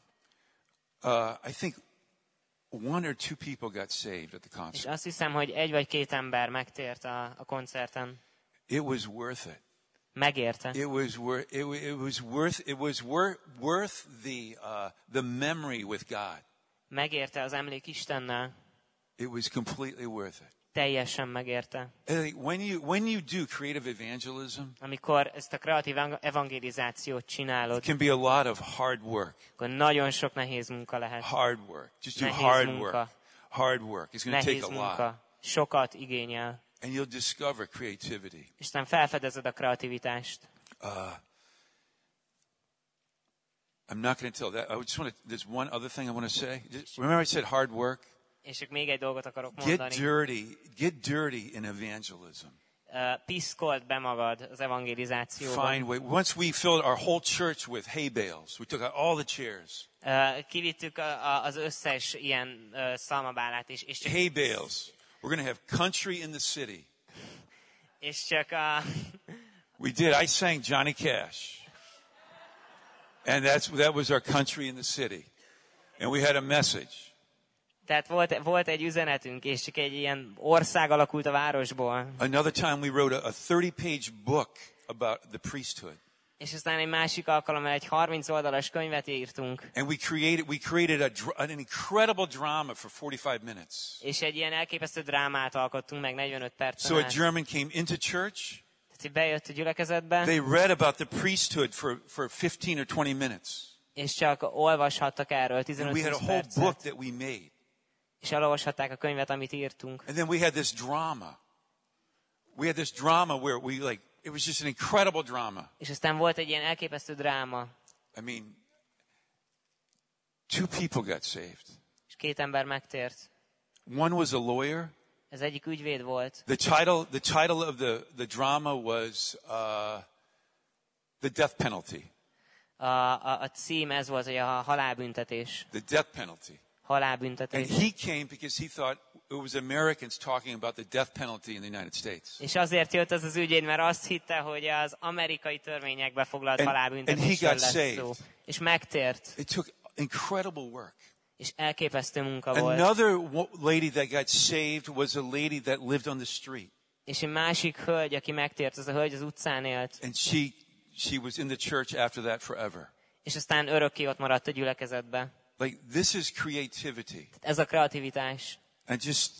uh, I think one or two people got saved at the És concert. azt hiszem, hogy egy vagy két ember megtért a, a koncerten. It was worth it. Megérte. It was worth. It, wa- it was worth. It was worth worth the uh, the memory with God. Megérte az emlék Istennel. It was completely worth it. Teljesen megérte. I think when you when you do creative evangelism, Amikor ezt a kreatív evangelizációt csinálod, it can be a lot of hard work. akkor nagyon sok nehéz munka lehet. Hard work. Just do Nehéz hard munka. work. Hard work. It's going to take Nehéz a lot, munka. Sokat igényel. and you'll discover creativity. És aztán felfedezed a kreativitást. Uh, I'm not going to tell that. I just want to. There's one other thing I want to say. Just- remember, I said hard work. És csak még egy dolgot akarok Get mondani. dirty. Get dirty in evangelism. Uh, Piszkold be magad az evangelizációban. Find way. Once we filled our whole church with hay bales, we took out all the chairs. Uh, Kivittük a, a, az összes ilyen uh, szalmabálát, és, és csak, Hay bales. We're going to have country in the city. és csak a, We did. I sang Johnny Cash, and that's that was our country in the city, and we had a message. tehát volt, volt egy üzenetünk, és csak egy ilyen ország alakult a városból. Another time we wrote a, a thirty-page book about the priesthood, És aztán egy másik alkalommal egy harminc oldalas könyvet írtunk, and we created we created a, dr- an incredible drama for forty-five minutes. és egy ilyen elképesztő drámát alkottunk meg negyvenöt percen So a át. German came into church. Tehát így bejött a gyülekezetbe, They read about the priesthood for, for fifteen or twenty minutes. és csak olvashattak erről And we had a tizenöt-húsz whole percet, book that we made. és elolvashatták a könyvet, amit írtunk. And then we had this drama. We had this drama where we like, it was just an incredible drama. És aztán volt egy ilyen elképesztő dráma, I mean, two people got saved. és két ember megtért. One was a lawyer. Ez egyik ügyvéd volt. The title, the title of the, the drama was uh, The Death Penalty. A, a, a cím ez volt, hogy a halálbüntetés. The Death Penalty. halálbüntetés. And he came because he thought it was Americans talking about the death penalty in the United States. És azért jött ez az ügyvéd, mert azt hitte, hogy az amerikai törvényekbe foglalt And- halálbüntetésről and he got lesz szó. saved. És megtért. It took incredible work. És elképesztő munka volt. Another wo- lady that got saved was a lady that lived on the street. És egy másik hölgy, aki megtért, az a hölgy az utcán élt. And she, she was in the church after that forever. És aztán örökké ott maradt a gyülekezetbe. Like, this is creativity. Ez a kreativitás. And just,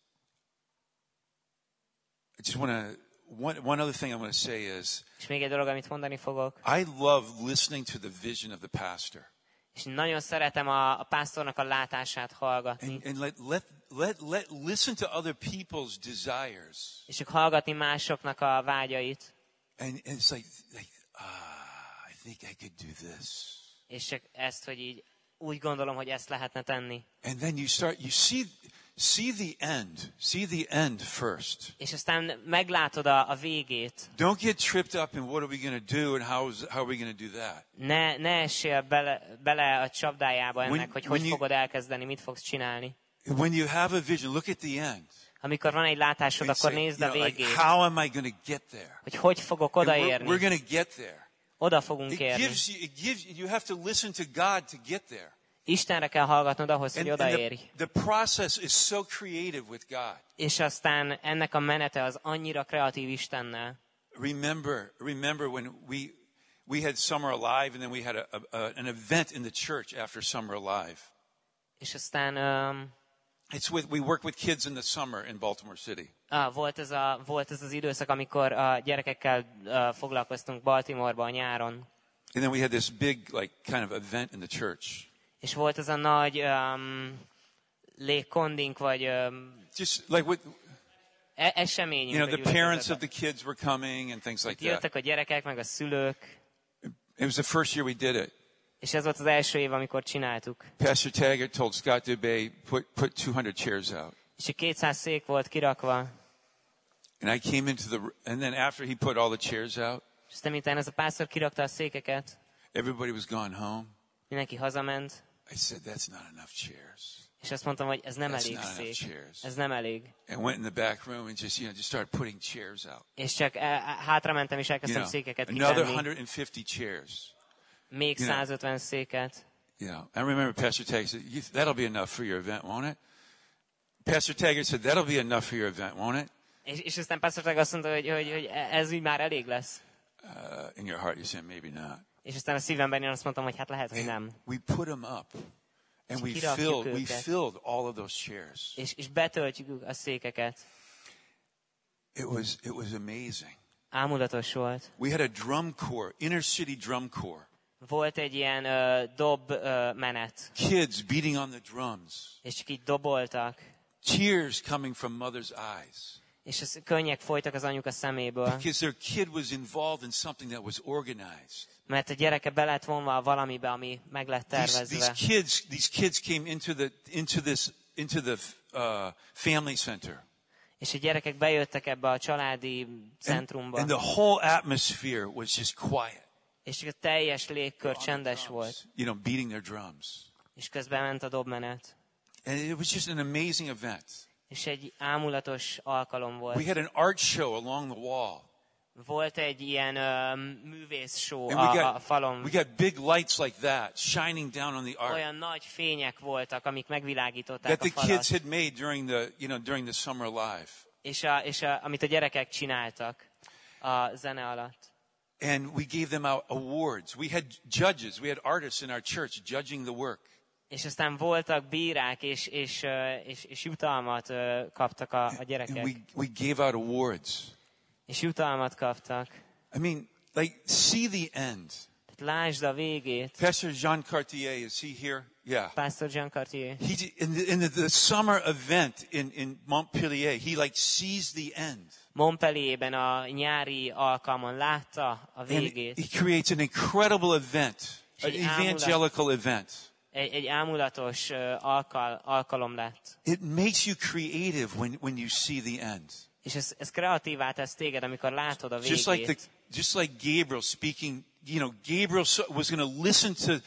I just want to, one, one other thing I want to say is, És még egy dolog, amit mondani fogok. I love listening to the vision of the pastor. És nagyon szeretem a, a pásztornak a látását hallgatni. And, and let, let, let, let, listen to other people's desires. És csak hallgatni másoknak a vágyait. And, and it's like, like, ah, I think I could do this. És csak ezt, hogy így úgy gondolom, hogy ezt lehetne tenni. And then you start, you see, see the end. See the end first. És aztán meglátod a, a végét. Don't get tripped up in what are we going to do and how, is, how are we going to do that. Ne, ne essél bele, bele a csapdájába ennek, When- hogy when hogy you- fogod elkezdeni, mit fogsz csinálni. When you have a vision, look at the end. Amikor van egy látásod, And akkor say, nézd you a know, like, végét. how am I going to get there? Hogy hogy fogok And we're, odaérni. we're going to get there. Oda fogunk It érni. gives you, it gives you, you have to listen to God to get there. Istenre kell hallgatnod ahhoz, hogy And, and odaérj. the, the process is so creative with God. És aztán ennek a menete az annyira kreatív Istennel. Remember, remember when we we had Summer Alive, and then we had a, a, a, an event in the church after Summer Alive. És aztán um, It's with we work with kids in the summer in Baltimore City. ah, volt, ez a, volt ez az időszak, amikor a gyerekekkel uh, foglalkoztunk Baltimoreban a nyáron. And then we had this big, like, kind of event in the church. És volt ez a nagy um, légkondink, vagy um, Just like with, e- eseményünk. you know, a the parents gyülekezetben. of the kids were coming and things like that. Jöttek a gyerekek, meg a szülők, It was the first year we did it. és ez volt az első év, amikor csináltuk. Pastor Taggart told Scott Dubé, put, put two hundred chairs out. És így kétszáz szék volt kirakva, And I came into the, and then after he put all the chairs out, és aztán miután ez a pásztor kirakta a székeket, everybody was gone home. mindenki hazament, I said, that's not enough chairs. és azt mondtam, hogy ez nem That's elég not enough szék. chairs. Ez nem elég. And went in the back room and just, you know, just started putting chairs out. És csak e- e- hátramentem, és You elkezdtem know, székeket another kitenni. one hundred fifty chairs. Még you know. száz ötven széket. You know, I remember Pastor Taggart said, "You- that'll be enough for your event, won't it? Pastor Taggart said, that'll be enough for your event, won't it? És, és aztán pásztor meg azt mondta, hogy, hogy, hogy ez úgy már elég lesz. Uh, in your heart, you said, maybe not. És aztán a szívemben én azt mondtam, hogy hát lehet, hogy nem. And we put them up. And we kirakjuk filled, we őket. filled all of those chairs. És, és betöltjük a székeket. It was, it was amazing. Ámulatos volt. We had a drum corps, inner city drum corps. Volt egy ilyen uh, dob uh, menet, Kids beating on the drums. és csak így doboltak, Tears coming from mother's eyes. és az könnyek folytak az anyuka szeméből, Because their kid was involved in something that was organized. mert a gyereke be lett vonva valamibe, ami meg lett These, these tervezve. kids, these kids came into the, into this, into the uh, family center. És a gyerekek bejöttek ebbe a családi And, centrumba, and the whole atmosphere was just quiet. és csak a teljes légkör csendes volt, You know, beating their drums. és közben ment a dobmenet. And it was just an amazing event. És egy ámulatos alkalom We volt. had an art show along the wall. Volt egy ilyen uh, művész show And a, we a got, falon. we got big lights like that shining down on the art Olyan nagy fények voltak, amik megvilágították that a the falat. kids had made during the, you know, during the summer live. És, a, és a, amit a gyerekek csináltak a zene alatt. And we gave them out awards. We had judges. We had artists in our church judging the work. És aztán voltak bírák, és, és, ö, és, és jutalmat ö, kaptak a, a And gyerekek. we, we gave out awards. És jutalmat kaptak. I mean, like, see the end. Tehát lásd a végét. Pastor Jean Cartier, is he here? Yeah. Pastor Jean Cartier. He, in the, in the, the summer event in, in Montpellier, he like sees the end. Montpellierben a nyári alkalmon látta a And végét. he creates an incredible event, an Egy ámulat- evangelical event. Egy, egy ámulatos ö, alkal, alkalom lett. It makes you creative when, when you see the end. És ez, ez kreatívá tesz téged, amikor látod a Just like végét. the, just like Gabriel speaking, you know, Gabriel so- was going to listen to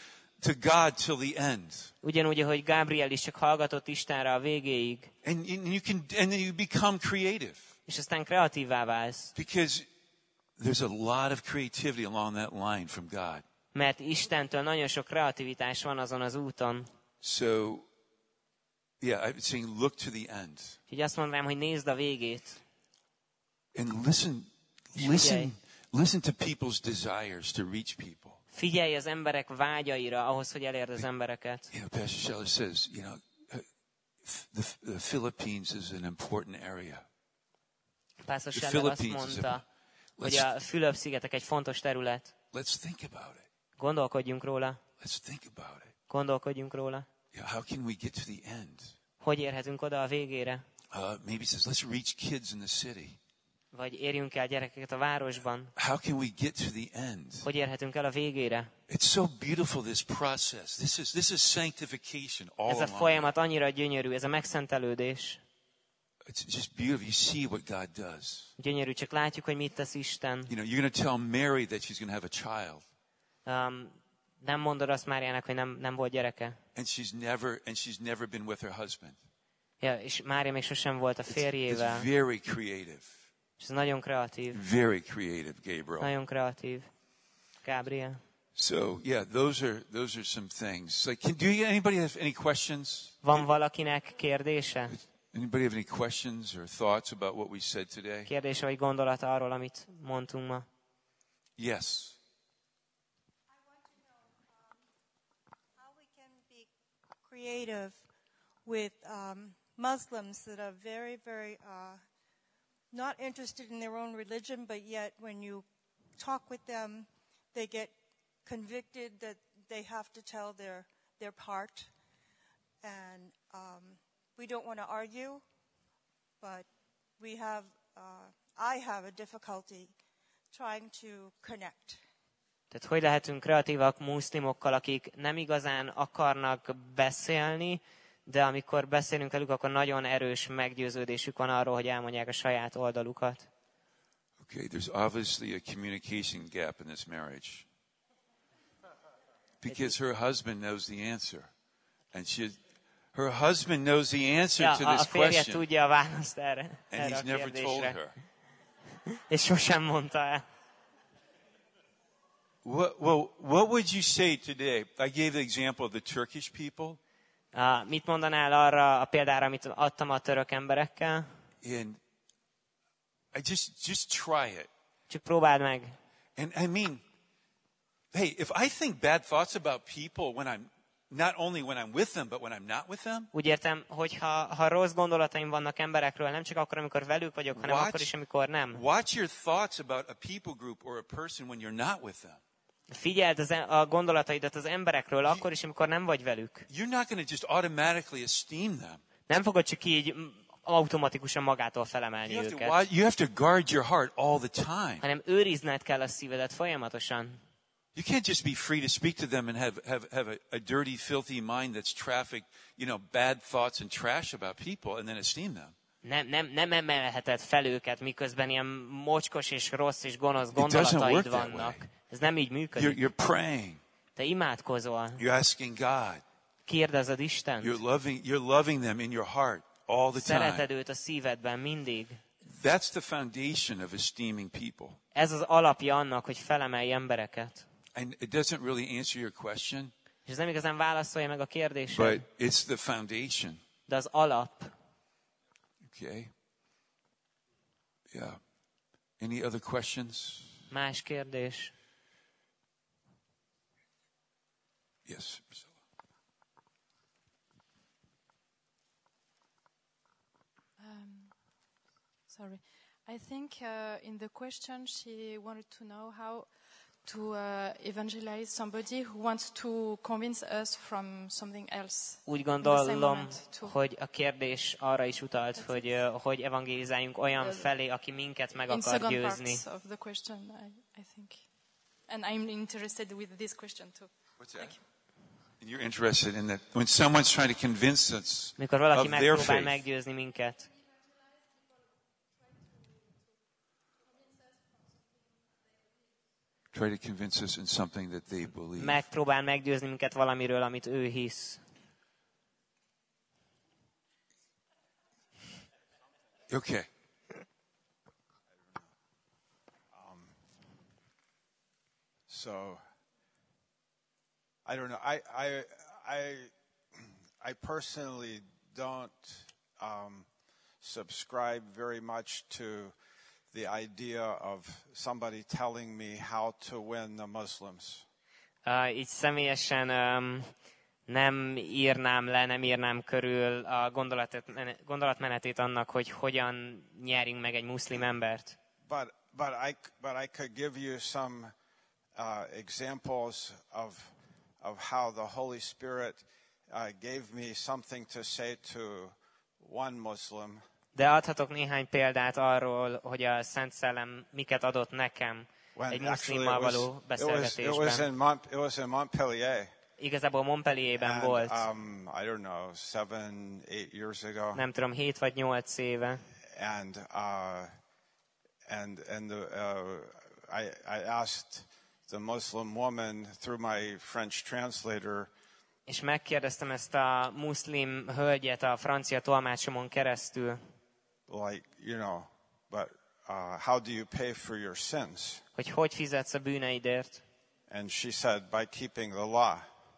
to God till the end. Ugyanúgy, ahogy Gábriel is csak hallgatott Istenre a végéig. And, and you can, and then you become creative. És aztán kreatívá válsz. Because there's a lot of creativity along that line from God. Mert Istentől nagyon sok kreativitás van azon az úton. So, yeah, I'm saying look to the end. Úgyhogy azt mondanám, hogy nézd a végét. And listen, listen, listen to people's desires to reach people. Figyelj az emberek vágyaira ahhoz, hogy elérd az embereket. You know, Pastor Scheller says, you know, the, the Philippines is an important area. Pastor Scheller azt mondta, hogy a Fülöp-szigetek egy fontos terület. Let's think about it. Gondolkodjunk róla. Let's think about it. Gondolkodjunk róla. Yeah, how can we get to the end? Hogy érhetünk oda a végére? Uh, maybe he says, let's reach kids in the city. Vagy érjünk el gyerekeket a városban. How can we get to the end? Hogy érhetünk el a végére? It's so beautiful, this process. This is, this is sanctification all Ez a along. folyamat annyira gyönyörű, ez a megszentelődés. It's just beautiful. You see what God does. Gyönyörű, csak látjuk, hogy mit tesz Isten. You know, you're going to tell Mary that she's going to have a child. Um, nem mondod azt Máriának, hogy nem, nem volt gyereke. And she's never, and she's never been with her husband. Ja, és Mária még sosem volt a férjével. It's very creative. És ez nagyon kreatív. Very creative, Gabriel. Nagyon kreatív. Gabriel. So, yeah, those are those are some things. Like, can, do you, anybody have any questions? Van valakinek kérdése? Anybody have any questions or thoughts about what we said today? Kérdése vagy gondolata arról, amit mondtunk ma? Yes. I want to know um, how we can be creative with um, Muslims that are very, very uh, not interested in their own religion, but yet when you talk with them, they get convicted that they have to tell their, their part. And um, we don't want to argue, but we have, uh, I have a difficulty trying to connect. Tehát hogy lehetünk kreatívak muszlimokkal, akik nem igazán akarnak beszélni, de amikor beszélünk velük, akkor nagyon erős meggyőződésük van arról, hogy elmondják a saját oldalukat. Okay, there's obviously a communication gap in this marriage. Because her husband knows the answer. And she, her husband knows the answer Ja, to a this férje question. tudja a választ erre, And erre a he's never told kérdésre. her. És sosem mondta el. What, well, what would you say today? I gave the example of the Turkish people. Uh, mit mondanál arra a példára, amit adtam a török emberekkel? And I just, just try it. Csak próbáld meg. And I mean, hey, if I think bad thoughts about people when I'm, not only when I'm with them, but when I'm not with them. Úgy értem, hogy ha, ha rossz gondolataim vannak emberekről, nem csak akkor, amikor velük vagyok, hanem Watch- akkor is, amikor nem. Watch your thoughts about a people group or a person when you're not with them. Figyeld az, e- a gondolataidat az emberekről, akkor is, amikor nem vagy velük. You're not going to just automatically esteem them. Nem fogod csak így mm, automatikusan magától felemelni You have, to, őket, wa- you have to guard your heart all the time. hanem őrizned kell a szívedet folyamatosan. You can't just be free to speak to them and have, have, have a, a dirty, filthy mind that's trafficked, you know, bad thoughts and trash about people and then esteem them. Nem, nem, nem emelheted fel őket, miközben ilyen mocskos és rossz és gonosz doesn't work gondolataid that vannak. way. Ez nem így You're, működik. you're praying. Te imádkozol, You're asking God. kérdezed Istent, You're loving, you're loving them in your heart all the szereted time. őt a szívedben mindig. That's the foundation of esteeming people. Ez az alapja annak, hogy felemelj embereket. And it doesn't really answer your question, És ez nem igazán válaszolja meg a kérdésre, but it's the foundation. de az alap. Okay? Yeah. Any other questions? Más kérdés? Yes. Sorry. I think uh, in the question she wanted to know how to uh, evangelize somebody who wants to convince us from something else. Úgy In the same gondolom, moment, too. hogy a kérdés arra is utalt, hogy, uh, hogy evangelizáljunk olyan felé, aki minket meg In akar second győzni. part of the question, I, I think. And I'm interested with this question too. What's that? And you're interested in that when someone's trying to convince us Mikor valaki of their megpróbál faith. meggyőzni minket. try to convince us in something that they believe. Megpróbál meggyőzni minket valamiről, amit ő hisz. Okay. Um, so, I don't know. I, I, I, I personally don't um, subscribe very much to the idea of somebody telling me how to win the Muslims. Uh, így személyesen um, nem írnám le, nem írnám körül a gondolatmenetét annak, hogy hogyan nyerünk meg egy muszlim embert. But but I but I could give you some uh, examples of of how the Holy Spirit uh, gave me something to say to one Muslim. De adhatok néhány példát arról, hogy a Szent Szellem miket adott nekem egy muszlimmal való beszélgetésben. It was in Mont, it was in Montpellier. Igazából Montpellierben volt. Um, I don't know, seven, eight years ago. Nem tudom, hét vagy nyolc éve. And uh, and and the, uh, I I asked the Muslim woman through my French translator. És megkérdeztem ezt a muszlim hölgyet a francia tolmácsomon keresztül. Like, you know, but uh, how do you pay for your sins? Hogy hogy fizetsz a bűneidért? And she said, by keeping the law.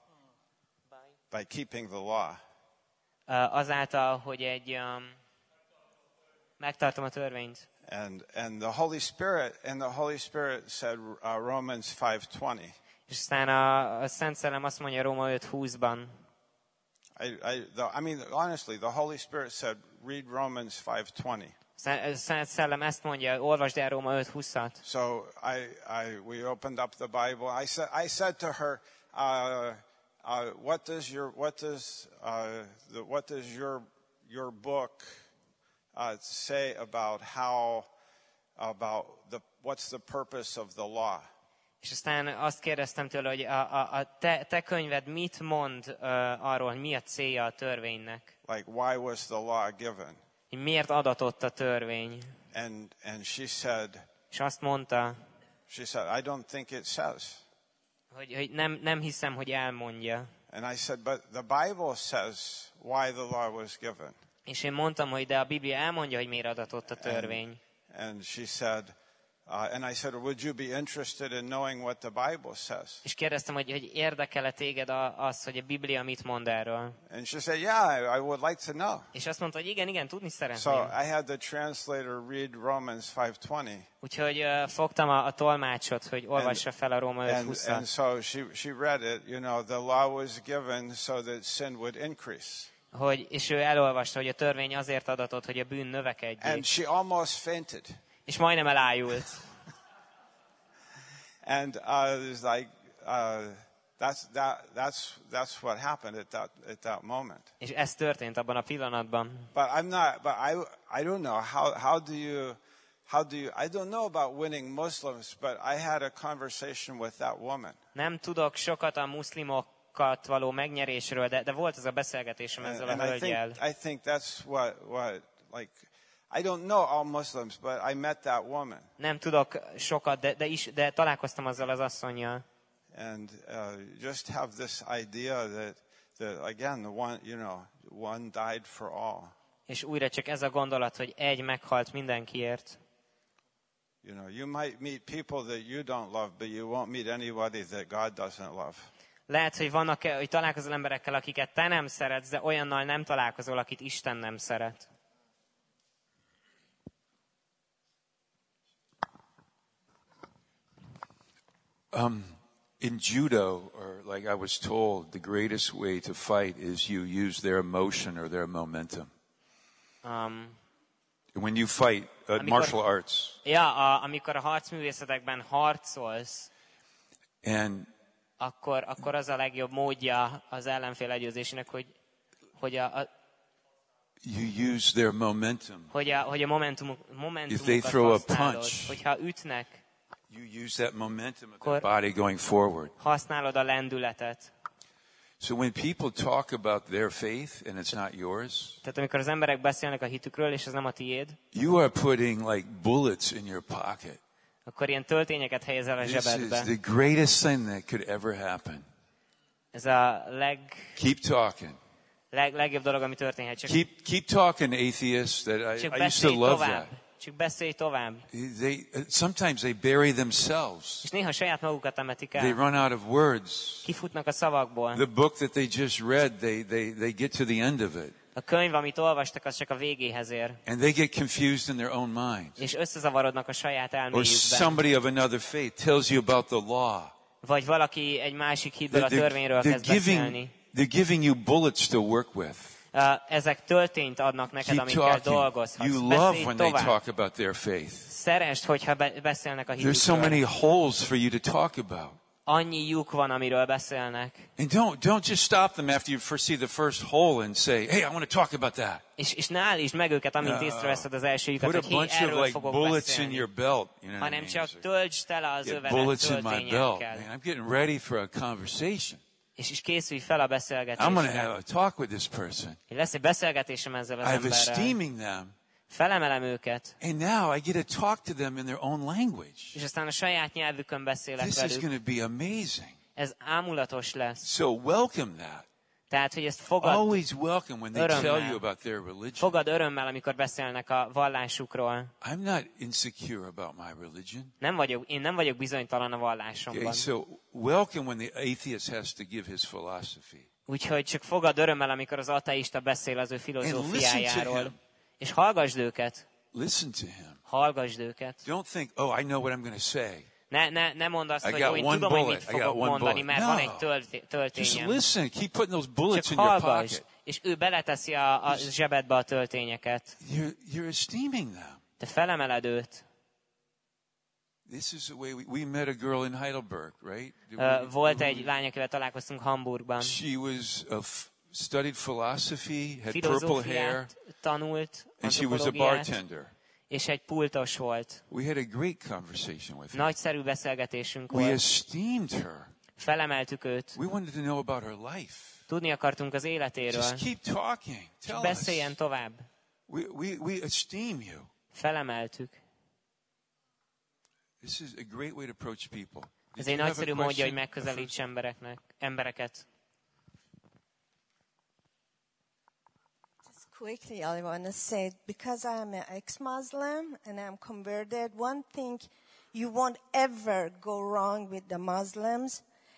By, by keeping the law. Uh, azáltal, hogy egy um, megtartom a törvényt. And and the Holy Spirit and the Holy Spirit said uh, Romans five twenty. És aztán a, a Szent Szellem azt mondja Róma öt húszban. I I the, I mean honestly, the Holy Spirit said read Romans five twenty. Szent Szellem ezt mondja, olvasd el Róma öt húszat. So I I we opened up the Bible. I said I said to her, uh, uh, what does your what does uh, the what does your your book uh, say about how about the what's the purpose of the law? És aztán azt kérdeztem tőle, hogy a, a, a te, te könyved mit mond uh, arról, hogy mi a célja a törvénynek? Like, why was the law given? Hogy miért adatott a törvény? And and she said, és azt mondta, she said, I don't think it says. Hogy, hogy nem, nem hiszem, hogy elmondja. And I said, but the Bible says why the law was given. És én mondtam, hogy de a Biblia elmondja, hogy miért adatott a törvény. And, and she said, Uh, and I said, would you be interested in knowing what the Bible says? És kérdeztem, hogy, hogy érdekel-e téged az, hogy a Biblia mit mond erről? And she said, yeah, I, I would like to know. És azt mondta, hogy igen, igen, tudni szeretném. So I had the translator read Romans five twenty. Úgyhogy uh, fogtam a, a tolmácsot, hogy olvassa fel a Róma öt húszat. And, and so she, she read it, you know, the law was given so that sin would increase. Hogy, és ő elolvasta, hogy a törvény azért adatott, hogy a bűn növekedjék. And she almost fainted. És majdnem elájult. And uh, it was like, uh, that's, that, that's, that's what happened at that, at that moment. És ez történt abban a pillanatban. But I'm not, but I, I don't know, how, how do you, how do you, I don't know about winning Muslims, but I had a conversation with that woman. Nem tudok sokat a muszlimokat való megnyerésről, de, de volt ez a beszélgetésem ezzel and, a and I hölgyel. think, I think that's what, what, like, I don't know all Muslims, but I met that woman. Nem tudok sokat, de, de, is, de találkoztam azzal az asszonnyal. And uh, just have this idea that, that again, the one, you know, one died for all. És újra csak ez a gondolat, hogy egy meghalt mindenkiért. You know, you might meet people that you don't love, but you won't meet anybody that God doesn't love. Lehet, hogy vannak, hogy találkozol emberekkel, akiket te nem szeretsz, de olyannal nem találkozol, akit Isten nem szeret. Um, in judo, or like I was told, the greatest way to fight is you use their emotion or their momentum. Um, when you fight uh, amikor, martial arts. Ja, a, amikor a harcművészetekben harcolsz, and akkor, akkor az a legjobb módja az ellenfél legyőzésének, hogy, hogy a, a you use their momentum. Hogy a, hogy a momentum, momentumokat If they throw a használod, punch, hogyha ütnek, you use that momentum of their body going forward. Használod a lendületet. So when people talk about their faith and it's not yours, tehát amikor az emberek beszélnek a hitükről és ez nem a tiéd, you are putting like bullets in your pocket. akkor ilyen töltényeket helyezel a This is zsebedbe. the greatest thing that could ever happen. Ez a leg, Keep talking. leg, legjobb dolog, ami történhet. Csak, Keep keep talking, atheists. That I, csak I used to beszélj love tovább. that. Csak beszélj tovább. They sometimes they bury themselves. És néha saját magukat emetik They el. run out of words. Kifutnak a szavakból. The book that they just read, they they they get to the end of it, A könyv, amit olvastak, az csak a végéhez ér. and they get confused in their own minds. És összezavarodnak a saját Or elméjükben. somebody of another faith tells you about the law. Vagy valaki egy másik hitből a They're, törvényről they're kezd beszélni. giving they're giving you bullets to work with. Uh, ezek töltényt adnak neked, Keep amikkel talking. dolgozhatsz. You love Beszélj when they tovább. talk about their faith. Szeresd, hogyha be- beszélnek a There's so hitükről. many holes for you to talk about. Annyi lyuk van, amiről beszélnek. And don't don't just stop them after you first see the first hole and say, "Hey, I want to talk about that." És, és ne állítsd meg őket, amint No. észreveszed az első lyukat, Put a hogy hé, bunch of erről like fogok bullets in beszélni. your belt. You know what I Hanem mean? csak töltsd tele az Get övedet bullets in my belt. töltényekkel. Man, I'm getting ready for a conversation. És, és készülj fel a I'm going to beszélgetésre. have a talk with this person. Lesz egy beszélgetésem ezzel az I'm emberrel. esteeming them. Felemelem őket, And now I get to talk to them in their own language. és aztán a saját nyelvükön beszélek This is velük. going to be amazing. Ez ámulatos lesz. So welcome that. Tehát, hogy ezt fogad, Always welcome when they Örömmel. tell you about their religion. fogad örömmel, amikor beszélnek a vallásukról. I'm not insecure about my religion. Nem vagyok, én nem vagyok bizonytalan a Okay, vallásomban. so welcome when the atheist has to give his philosophy. Úgyhogy csak fogad örömmel, amikor az ateista beszél az ő And listen to filozófiájáról. him. És hallgasd őket. Listen to him. Hallgasd őket. Don't think, oh, I know what I'm going to say. Ne, ne, ne mondd azt, I hogy got ó, én one tudom, hogy bullet. mit I got fogok one mondani, bullet. mert van No. egy tölt, Just töltényem. listen. Keep putting those bullets Csak in your hallgass, pocket. és ő beleteszi a, a zsebedbe a töltényeket. You're, you're esteeming them. Te felemeled őt. This is the way we, we met a girl in Heidelberg, right? Did Uh, we- volt egy lány, akivel találkoztunk Hamburgban. She was a f- studied philosophy, had purple hair, Filozófiát tanult, and she was a antropológiát, bartender. és egy pultos volt. We had a great conversation with her. Nagyszerű beszélgetésünk We volt. esteemed her. Felemeltük őt. We wanted to know about her life. Tudni akartunk az életéről. Just keep talking. És Tell us. beszéljen tovább. We, we, we esteem you. Felemeltük. This is a great way to approach people. Did Ez you egy have a nagyszerű módja, hogy question? megközelíts embereknek, embereket. Just quickly, I want to say, because I'm an ex-Muslim and I'm converted, one thing you won't ever go wrong with the Muslims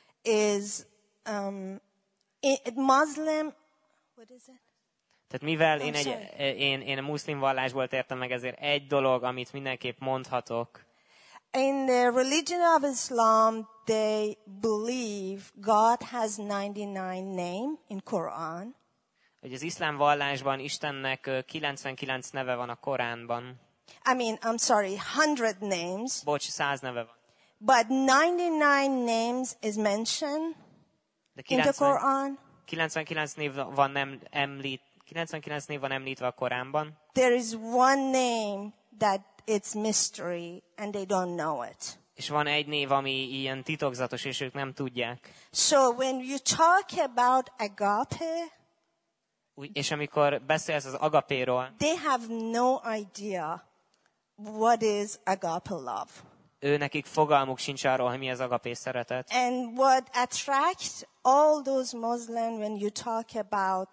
is um, it, Muslim. What is it? Tehát mivel I'm én, egy, sorry. én, én a muszlim vallásból tértem meg, ezért egy dolog, amit mindenképp mondhatok, In the religion of Islam, they believe God has ninety-nine names in Quran. hogy az iszlám vallásban Istennek ö, kilencvenkilenc neve van a Koránban. I mean, I'm sorry, one hundred names, Bocs, száz neve van. but ninety-nine names is mentioned De in the kilencven, Quran. kilencvenkilenc név van nem említ, kilencvenkilenc név van említve a Koránban, There is one name that it's mystery and they don't know it. és van egy név, ami ilyen titokzatos, és ők nem tudják. So when you talk about agape, Úgy- És amikor beszélsz az agapéról, they have no idea what is agape love. ő nekik fogalmuk sincs arról, hogy mi az agapé szeretet. And what attracts all those Muslims when you talk about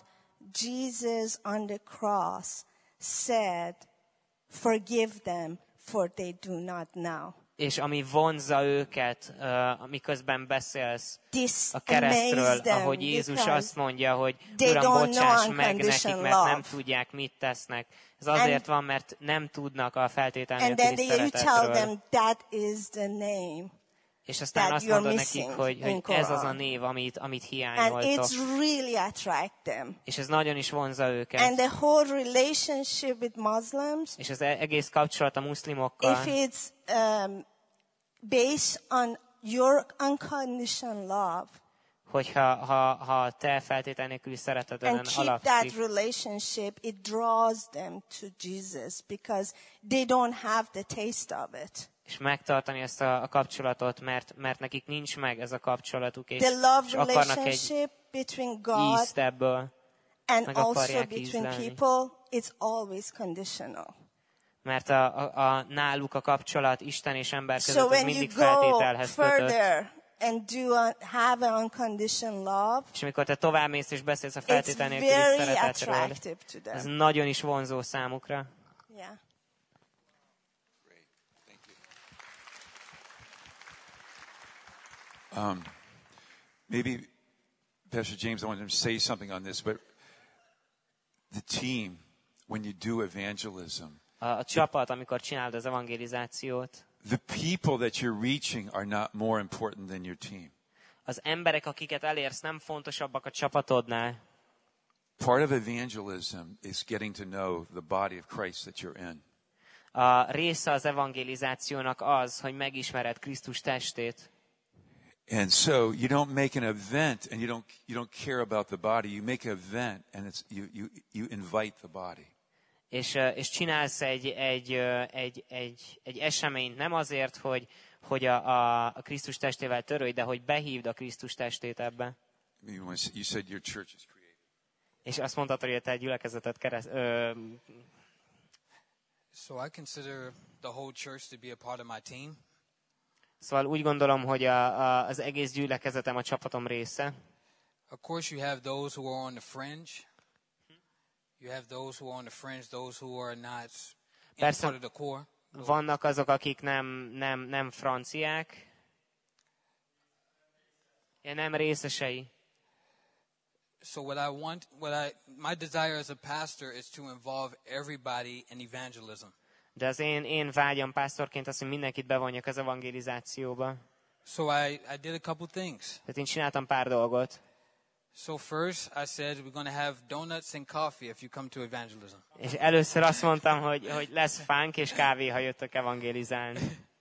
Jesus on the cross said, forgive them for they do not know. És ami vonzza őket, uh, miközben beszélsz This a keresztről, amazed them ahogy Jézus because azt mondja, hogy they Uram, don't bocsáss know meg nekik, unconditional mert nem love. tudják, mit tesznek. Ez azért And- van, mert nem tudnak a feltétel and then nélküli they, you tell szeretetről. them that is the name. És aztán that azt you're mondod nekik, missing hogy, in hogy ez az a Quran. név, amit, amit And hiányoltok. it's really attract them. És ez nagyon is vonzza őket. And the whole relationship with Muslims, És az e- egész kapcsolat a muszlimokkal, if it's um, based on your unconditional love, hogyha ha, ha te feltétel nélküli szereteteden and keep that alapszik, relationship, it draws them to Jesus because they don't have the taste of it. és megtartani ezt a, a kapcsolatot, mert, mert nekik nincs meg ez a kapcsolatuk, és, The love és akarnak egy relationship between God ízt ebből. and meg also akarják between ízlelni. people, it's always conditional. Mert a, a, a náluk a kapcsolat Isten és ember között So az when you mindig go feltételhez kötött. further and do a, have an unconditional love, És amikor te továbbmész és beszélsz a it's feltétel nélküli very szeretetről, attractive to ez them. nagyon is vonzó számukra. Yeah. Um, maybe Pastor James, I want him to say something on this, but the team, when you do evangelism, A, a csapat, amikor csinálod az evangelizációt, the people that you're reaching are not more important than your team. az emberek, akiket elérsz, nem fontosabbak a csapatodnál. Part of evangelism is getting to know the body of Christ that you're in. A része az evangelizációnak az, hogy megismered Krisztus testét. And so you don't make an event and you don't you don't care about the body. You make an event and it's you you you invite the body. És, és csinálsz egy, egy, egy, egy, egy eseményt nem azért, hogy, hogy a, a, a Krisztus testével törődj, de hogy behívd a Krisztus testét ebbe. You said your church is created. És azt mondtad, hogy te egy gyülekezetet kereszt. Ö... So I consider the whole church to be a part of my team. Szóval úgy gondolom, hogy a, a, az egész gyülekezetem a csapatom része. Of course, you have those who are on the fringe. You have those who are on the fringe, those who are not in Persze, part of the core. vannak azok, akik nem, nem, nem franciák, ja, nem részesei. So what I want, what I, my desire as a pastor is to involve everybody in evangelism. De az én, én vágyam pásztorként az, hogy mindenkit bevonjak az evangelizációba. So I, I did a couple things. Tehát én csináltam pár dolgot. So first, I said we're going to have donuts and coffee if you come to evangelism. És először azt mondtam, hogy, hogy lesz fánk és kávé, ha jöttök evangélizálni.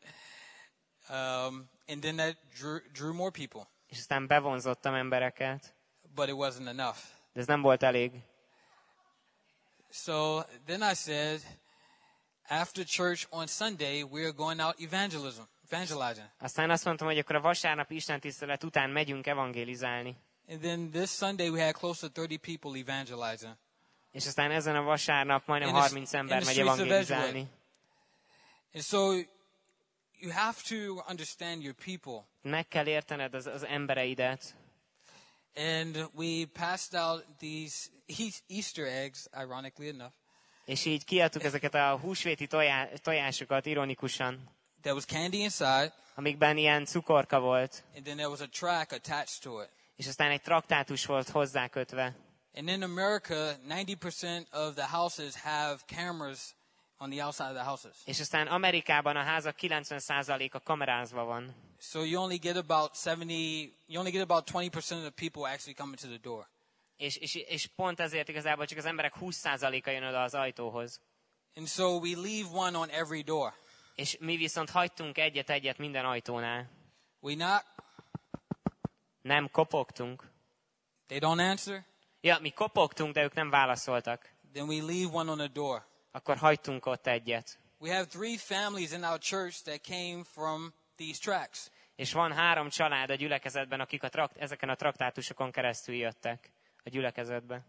Um, and then that drew, drew more people, És aztán bevonzottam embereket, but it wasn't enough. de ez nem volt elég. So then I said, after church on Sunday, we're going out evangelism, evangelizing. Aztán azt mondtam, hogy akkor a vasárnap istentisztelet után megyünk evangélizálni. And then this Sunday we had close to thirty people evangelizing. És aztán ezen a vasárnap majdnem In the- harminc ember in the megy streets of evangélizálni. And so you have to understand your people. Meg kell értened az, az embereidet. And we passed out these Eas- Easter eggs, ironically enough, És így kiadtuk ezeket a húsvéti tojá, tojásokat, ironikusan, there was candy inside, amikben ilyen cukorka volt, and then there was a track attached to it. és aztán egy traktátus volt hozzákötve. And in America, ninety percent of the houses have cameras on the outside of the houses. És aztán Amerikában a házak kilencven százaléka kamerázva van. So you only get about seventy, you only get about twenty percent of the people actually coming to the door. És, és, és pont ezért igazából csak az emberek húsz százaléka jön oda az ajtóhoz. And so we leave one on every door. És mi viszont hagytunk egyet-egyet minden ajtónál. We knock, Nem kopogtunk. they don't answer, Ja, mi kopogtunk, de ők nem válaszoltak. then we leave one on the door. Akkor hagytunk ott egyet. We have three families in our church that came from these tracks. És van három család a gyülekezetben, akik a trakt, ezeken a traktátusokon keresztül jöttek a gyülekezetbe.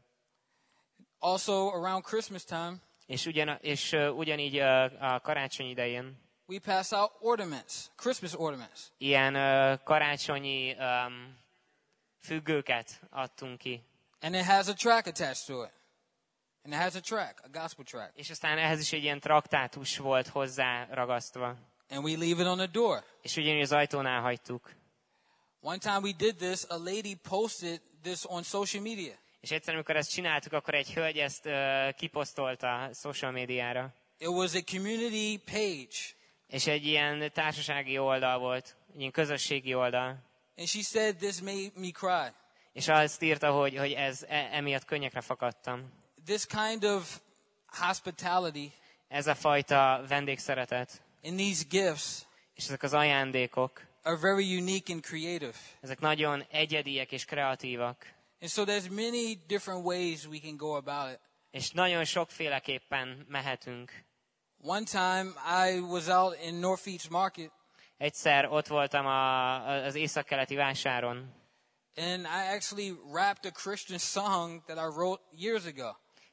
Also around Christmas time, És, ugyan, és uh, ugyanígy uh, a karácsony idején we pass out ornaments, Christmas ornaments. ilyen uh, karácsonyi um, függőket adtunk ki. And it has a track attached to it. And it has a track, a gospel track. És aztán ehhez is egy ilyen traktátus volt hozzá ragasztva. And we leave it on the door. És ugyanígy az ajtónál hagytuk. One time we did this, a lady posted this on social media. És egyszer, amikor ezt csináltuk, akkor egy hölgy ezt uh, kiposztolta a social médiára. It was a community page. És egy ilyen társasági oldal volt, egy ilyen közösségi oldal. And she said this made me cry. És azt írta, hogy, hogy ez e, emiatt könnyekre fakadtam. This kind of hospitality Ez a fajta vendégszeretet, and these gifts és ezek az ajándékok, are very unique and creative. ezek nagyon egyediek és kreatívak. And so there's many different ways we can go about it. És nagyon sokféleképpen mehetünk. One time I was out in North East Market Egyszer ott voltam a, az északkeleti vásáron, and I actually rapped a Christian song that I wrote years ago.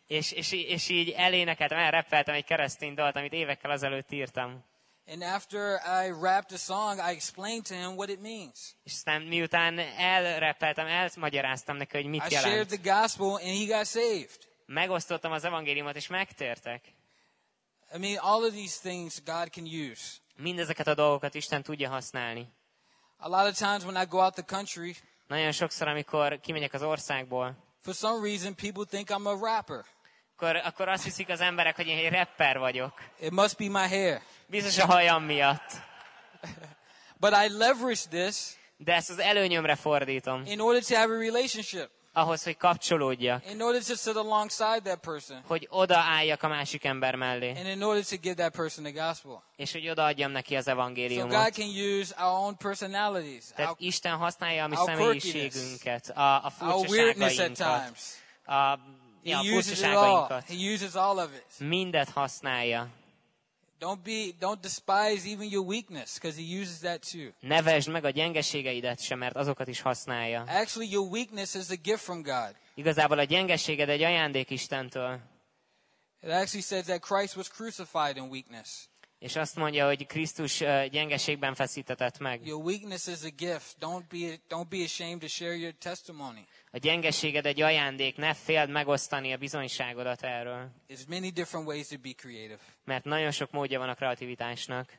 És, és, és így elénekeltem, elreppeltem egy keresztény dalt, amit évekkel azelőtt írtam. And after I rapped the song, I explained to him what it means. És aztán miután elreppeltem, elmagyaráztam neki, hogy mit I shared jelent. the gospel and he got saved. Megosztottam az evangéliumot, és megtértek. I mean, all of these things God can use. Mindezeket a dolgokat Isten tudja használni. A lot of times when I go out the country, Nagyon sokszor, amikor kimegyek az országból, for some reason people think I'm a rapper. akkor, akkor azt hiszik az emberek, hogy én egy rapper vagyok. It must be my hair. Biztos a hajam miatt. But I leverage this De ezt az előnyömre fordítom. in order to have a relationship. Ahhoz, hogy kapcsolódjak. In order to sit alongside that person. Hogy odaálljak a másik ember mellé. And in order to give that person the gospel. És hogy odaadjam neki az So evangéliumot. God can use our own personalities. Tehát Our, Isten használja a mi our személyiségünket, a, a our weirdness at furcsaságainkat, times. a, He ja, a uses it all. furcsaságainkat. He uses all of it. Mindet használja. Don't be, don't despise even your weakness, because He uses that too. Ne vesd meg a gyengeségeidet sem, mert azokat is használja. Actually, your weakness is a gift from God. Igazából a gyengeséged egy ajándék Istentől. It actually says that Christ was crucified in weakness. És azt mondja, hogy Krisztus ö, gyengeségben feszítetett meg. Your weakness is a gift. Don't be, don't be ashamed to share your testimony. A gyengeséged egy ajándék, ne féld megosztani a bizonyságodat erről. There's many different ways to be creative. Mert nagyon sok módja van a kreativitásnak.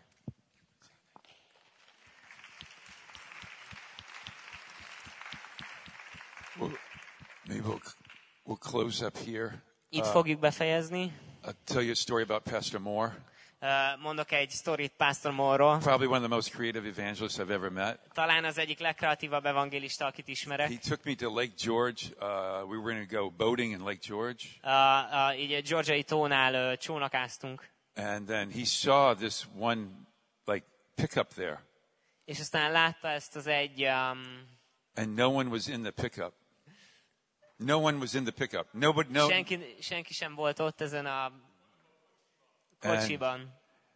Well, maybe we'll, we'll close up here. Itt fogjuk befejezni. I'll tell you a story about Pastor Moore. Uh, Mondok egy sztorit Pastor Moore-ról. Probably one of the most creative evangelists I've ever met. Talán az egyik legkreatívabb evangélista, akit ismerek. He took me to Lake George. Uh, we were going to go boating in Lake George. Uh, uh, így a Georgiai tónál uh, csónakáztunk. And then he saw this one, like, pickup there. És aztán látta ezt az egy... Um, And no one was in the pickup. No one was in the pickup. Nobody, no. senki, senki sem volt ott ezen a kocsiban.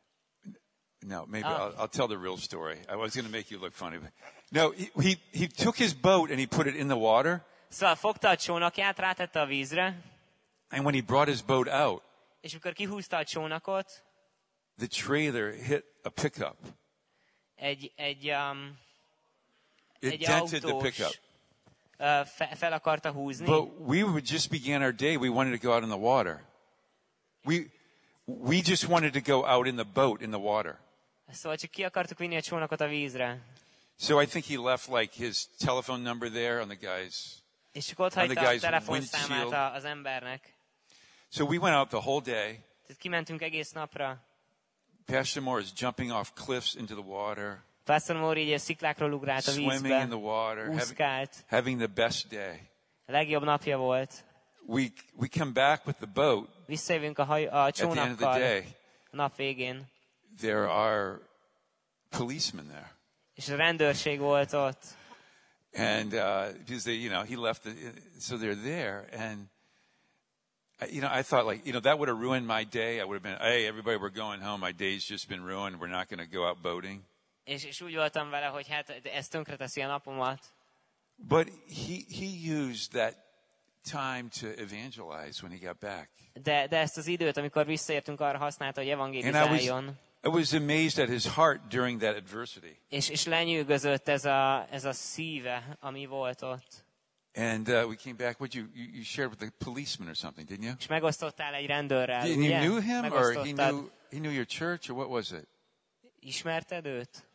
No, maybe Oh. I'll, I'll tell the real story. I was going to make you look funny. But no, he, he, he took his boat and he put it in the water. Szóval fogta a csónakját, rátette a vízre, And when he brought his boat out, és amikor kihúzta a csónakot, the trailer hit a pickup. egy, egy, um, It egy dented the autós pickup. uh, fe, fel akarta húzni. But we would just began our day. We wanted to go out in the water. We, we just wanted to go out in the boat in the water. Szóval csak ki akartuk vinni a csónakot a vízre. So I think he left like his telephone number there on the guy's. És csak ott On the hagyta a guy's telefonszámát windshield. a- az embernek. So we went out the whole day. Tehát kimentünk egész napra. Pastor Moore is jumping off cliffs into the water, Pastor Moore így a sziklákról ugrált a swimming vízbe, in the water, having, úszkált. having the best day. A legjobb napja volt. We, we come back with the boat Visszajövünk a, haj, a at the end of the csónakkal day. a nap végén. There are policemen there. És a rendőrség volt ott. And uh, because they, you know, he left, the, so they're there. And, I- you know, I thought like, you know, that would have ruined my day. I would have been, hey, everybody, we're going home. My day's just been ruined. We're not going to go out boating. És, és úgy voltam vele, hogy hát ez tönkreteszi a napomat. But he, he used that time to evangelize when he got back. De, de ezt az időt, amikor visszaértünk, arra használta, hogy And I was, evangélizáljon. I was amazed at his heart during that adversity. És, és lenyűgözött ez a, ez a szíve, ami volt ott. And uh, we came back. What you, you you shared with the policeman or something, didn't you? És megosztottál egy rendőrrel, And ugye? you knew him, or he Megosztottad. knew he knew your church, or what was it? Ismerted őt?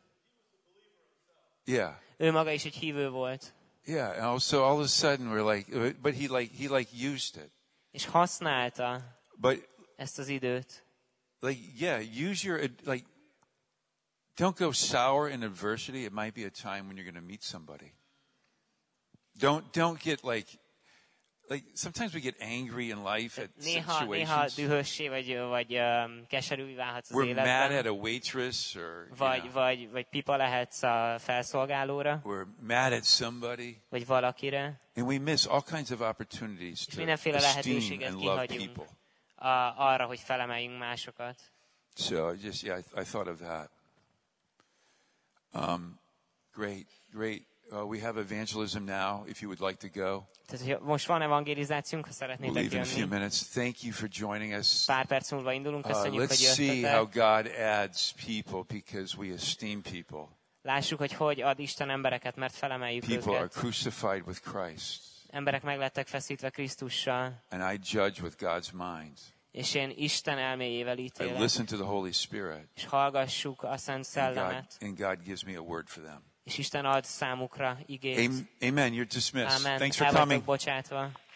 Yeah, Ő maga is egy hívő volt. yeah. And also, all of a sudden, we're like, uh, but he like he like used it. És használta But ezt az időt. like, yeah, use your ad- like. Don't go sour in adversity. It might be a time when you're going to meet somebody. Don't don't get like like sometimes we get angry in life at Néha, néha situations. dühössé vagy, vagy um, keserűvé válhatsz az We're mad at életben. a waitress, or you Vagy, know, vagy, vagy pipa lehetsz a felszolgálóra, we're mad at somebody, vagy valakire. and we miss all kinds of opportunities És to mindenféle esteem lehetőséget and love kihagyunk people. a, arra, hogy felemeljünk másokat. So I just yeah, I, I thought of that. Um, great, great. uh, we have evangelism now, if you would like to go. Tehát, hogy most van evangelizációnk, ha We'll szeretnétek leave in a few jönni. minutes. Thank you for joining us. Pár perc múlva indulunk, Uh, köszönjük, let's hogy see how jöttetek. God adds people because we esteem people. Lássuk, hogy hogy ad Isten embereket, mert felemeljük People are őket. crucified with Christ, Emberek meg lettek feszítve Krisztussal, and I judge with God's mind. és én Isten elméjével I ítélek. listen to the Holy Spirit, És hallgassuk a Szent and God, Szellemet, and God gives me a word for them. és Isten ad számukra igét. Am- Amen. You're dismissed. Amen. Thanks for El vagytok coming. bocsátva.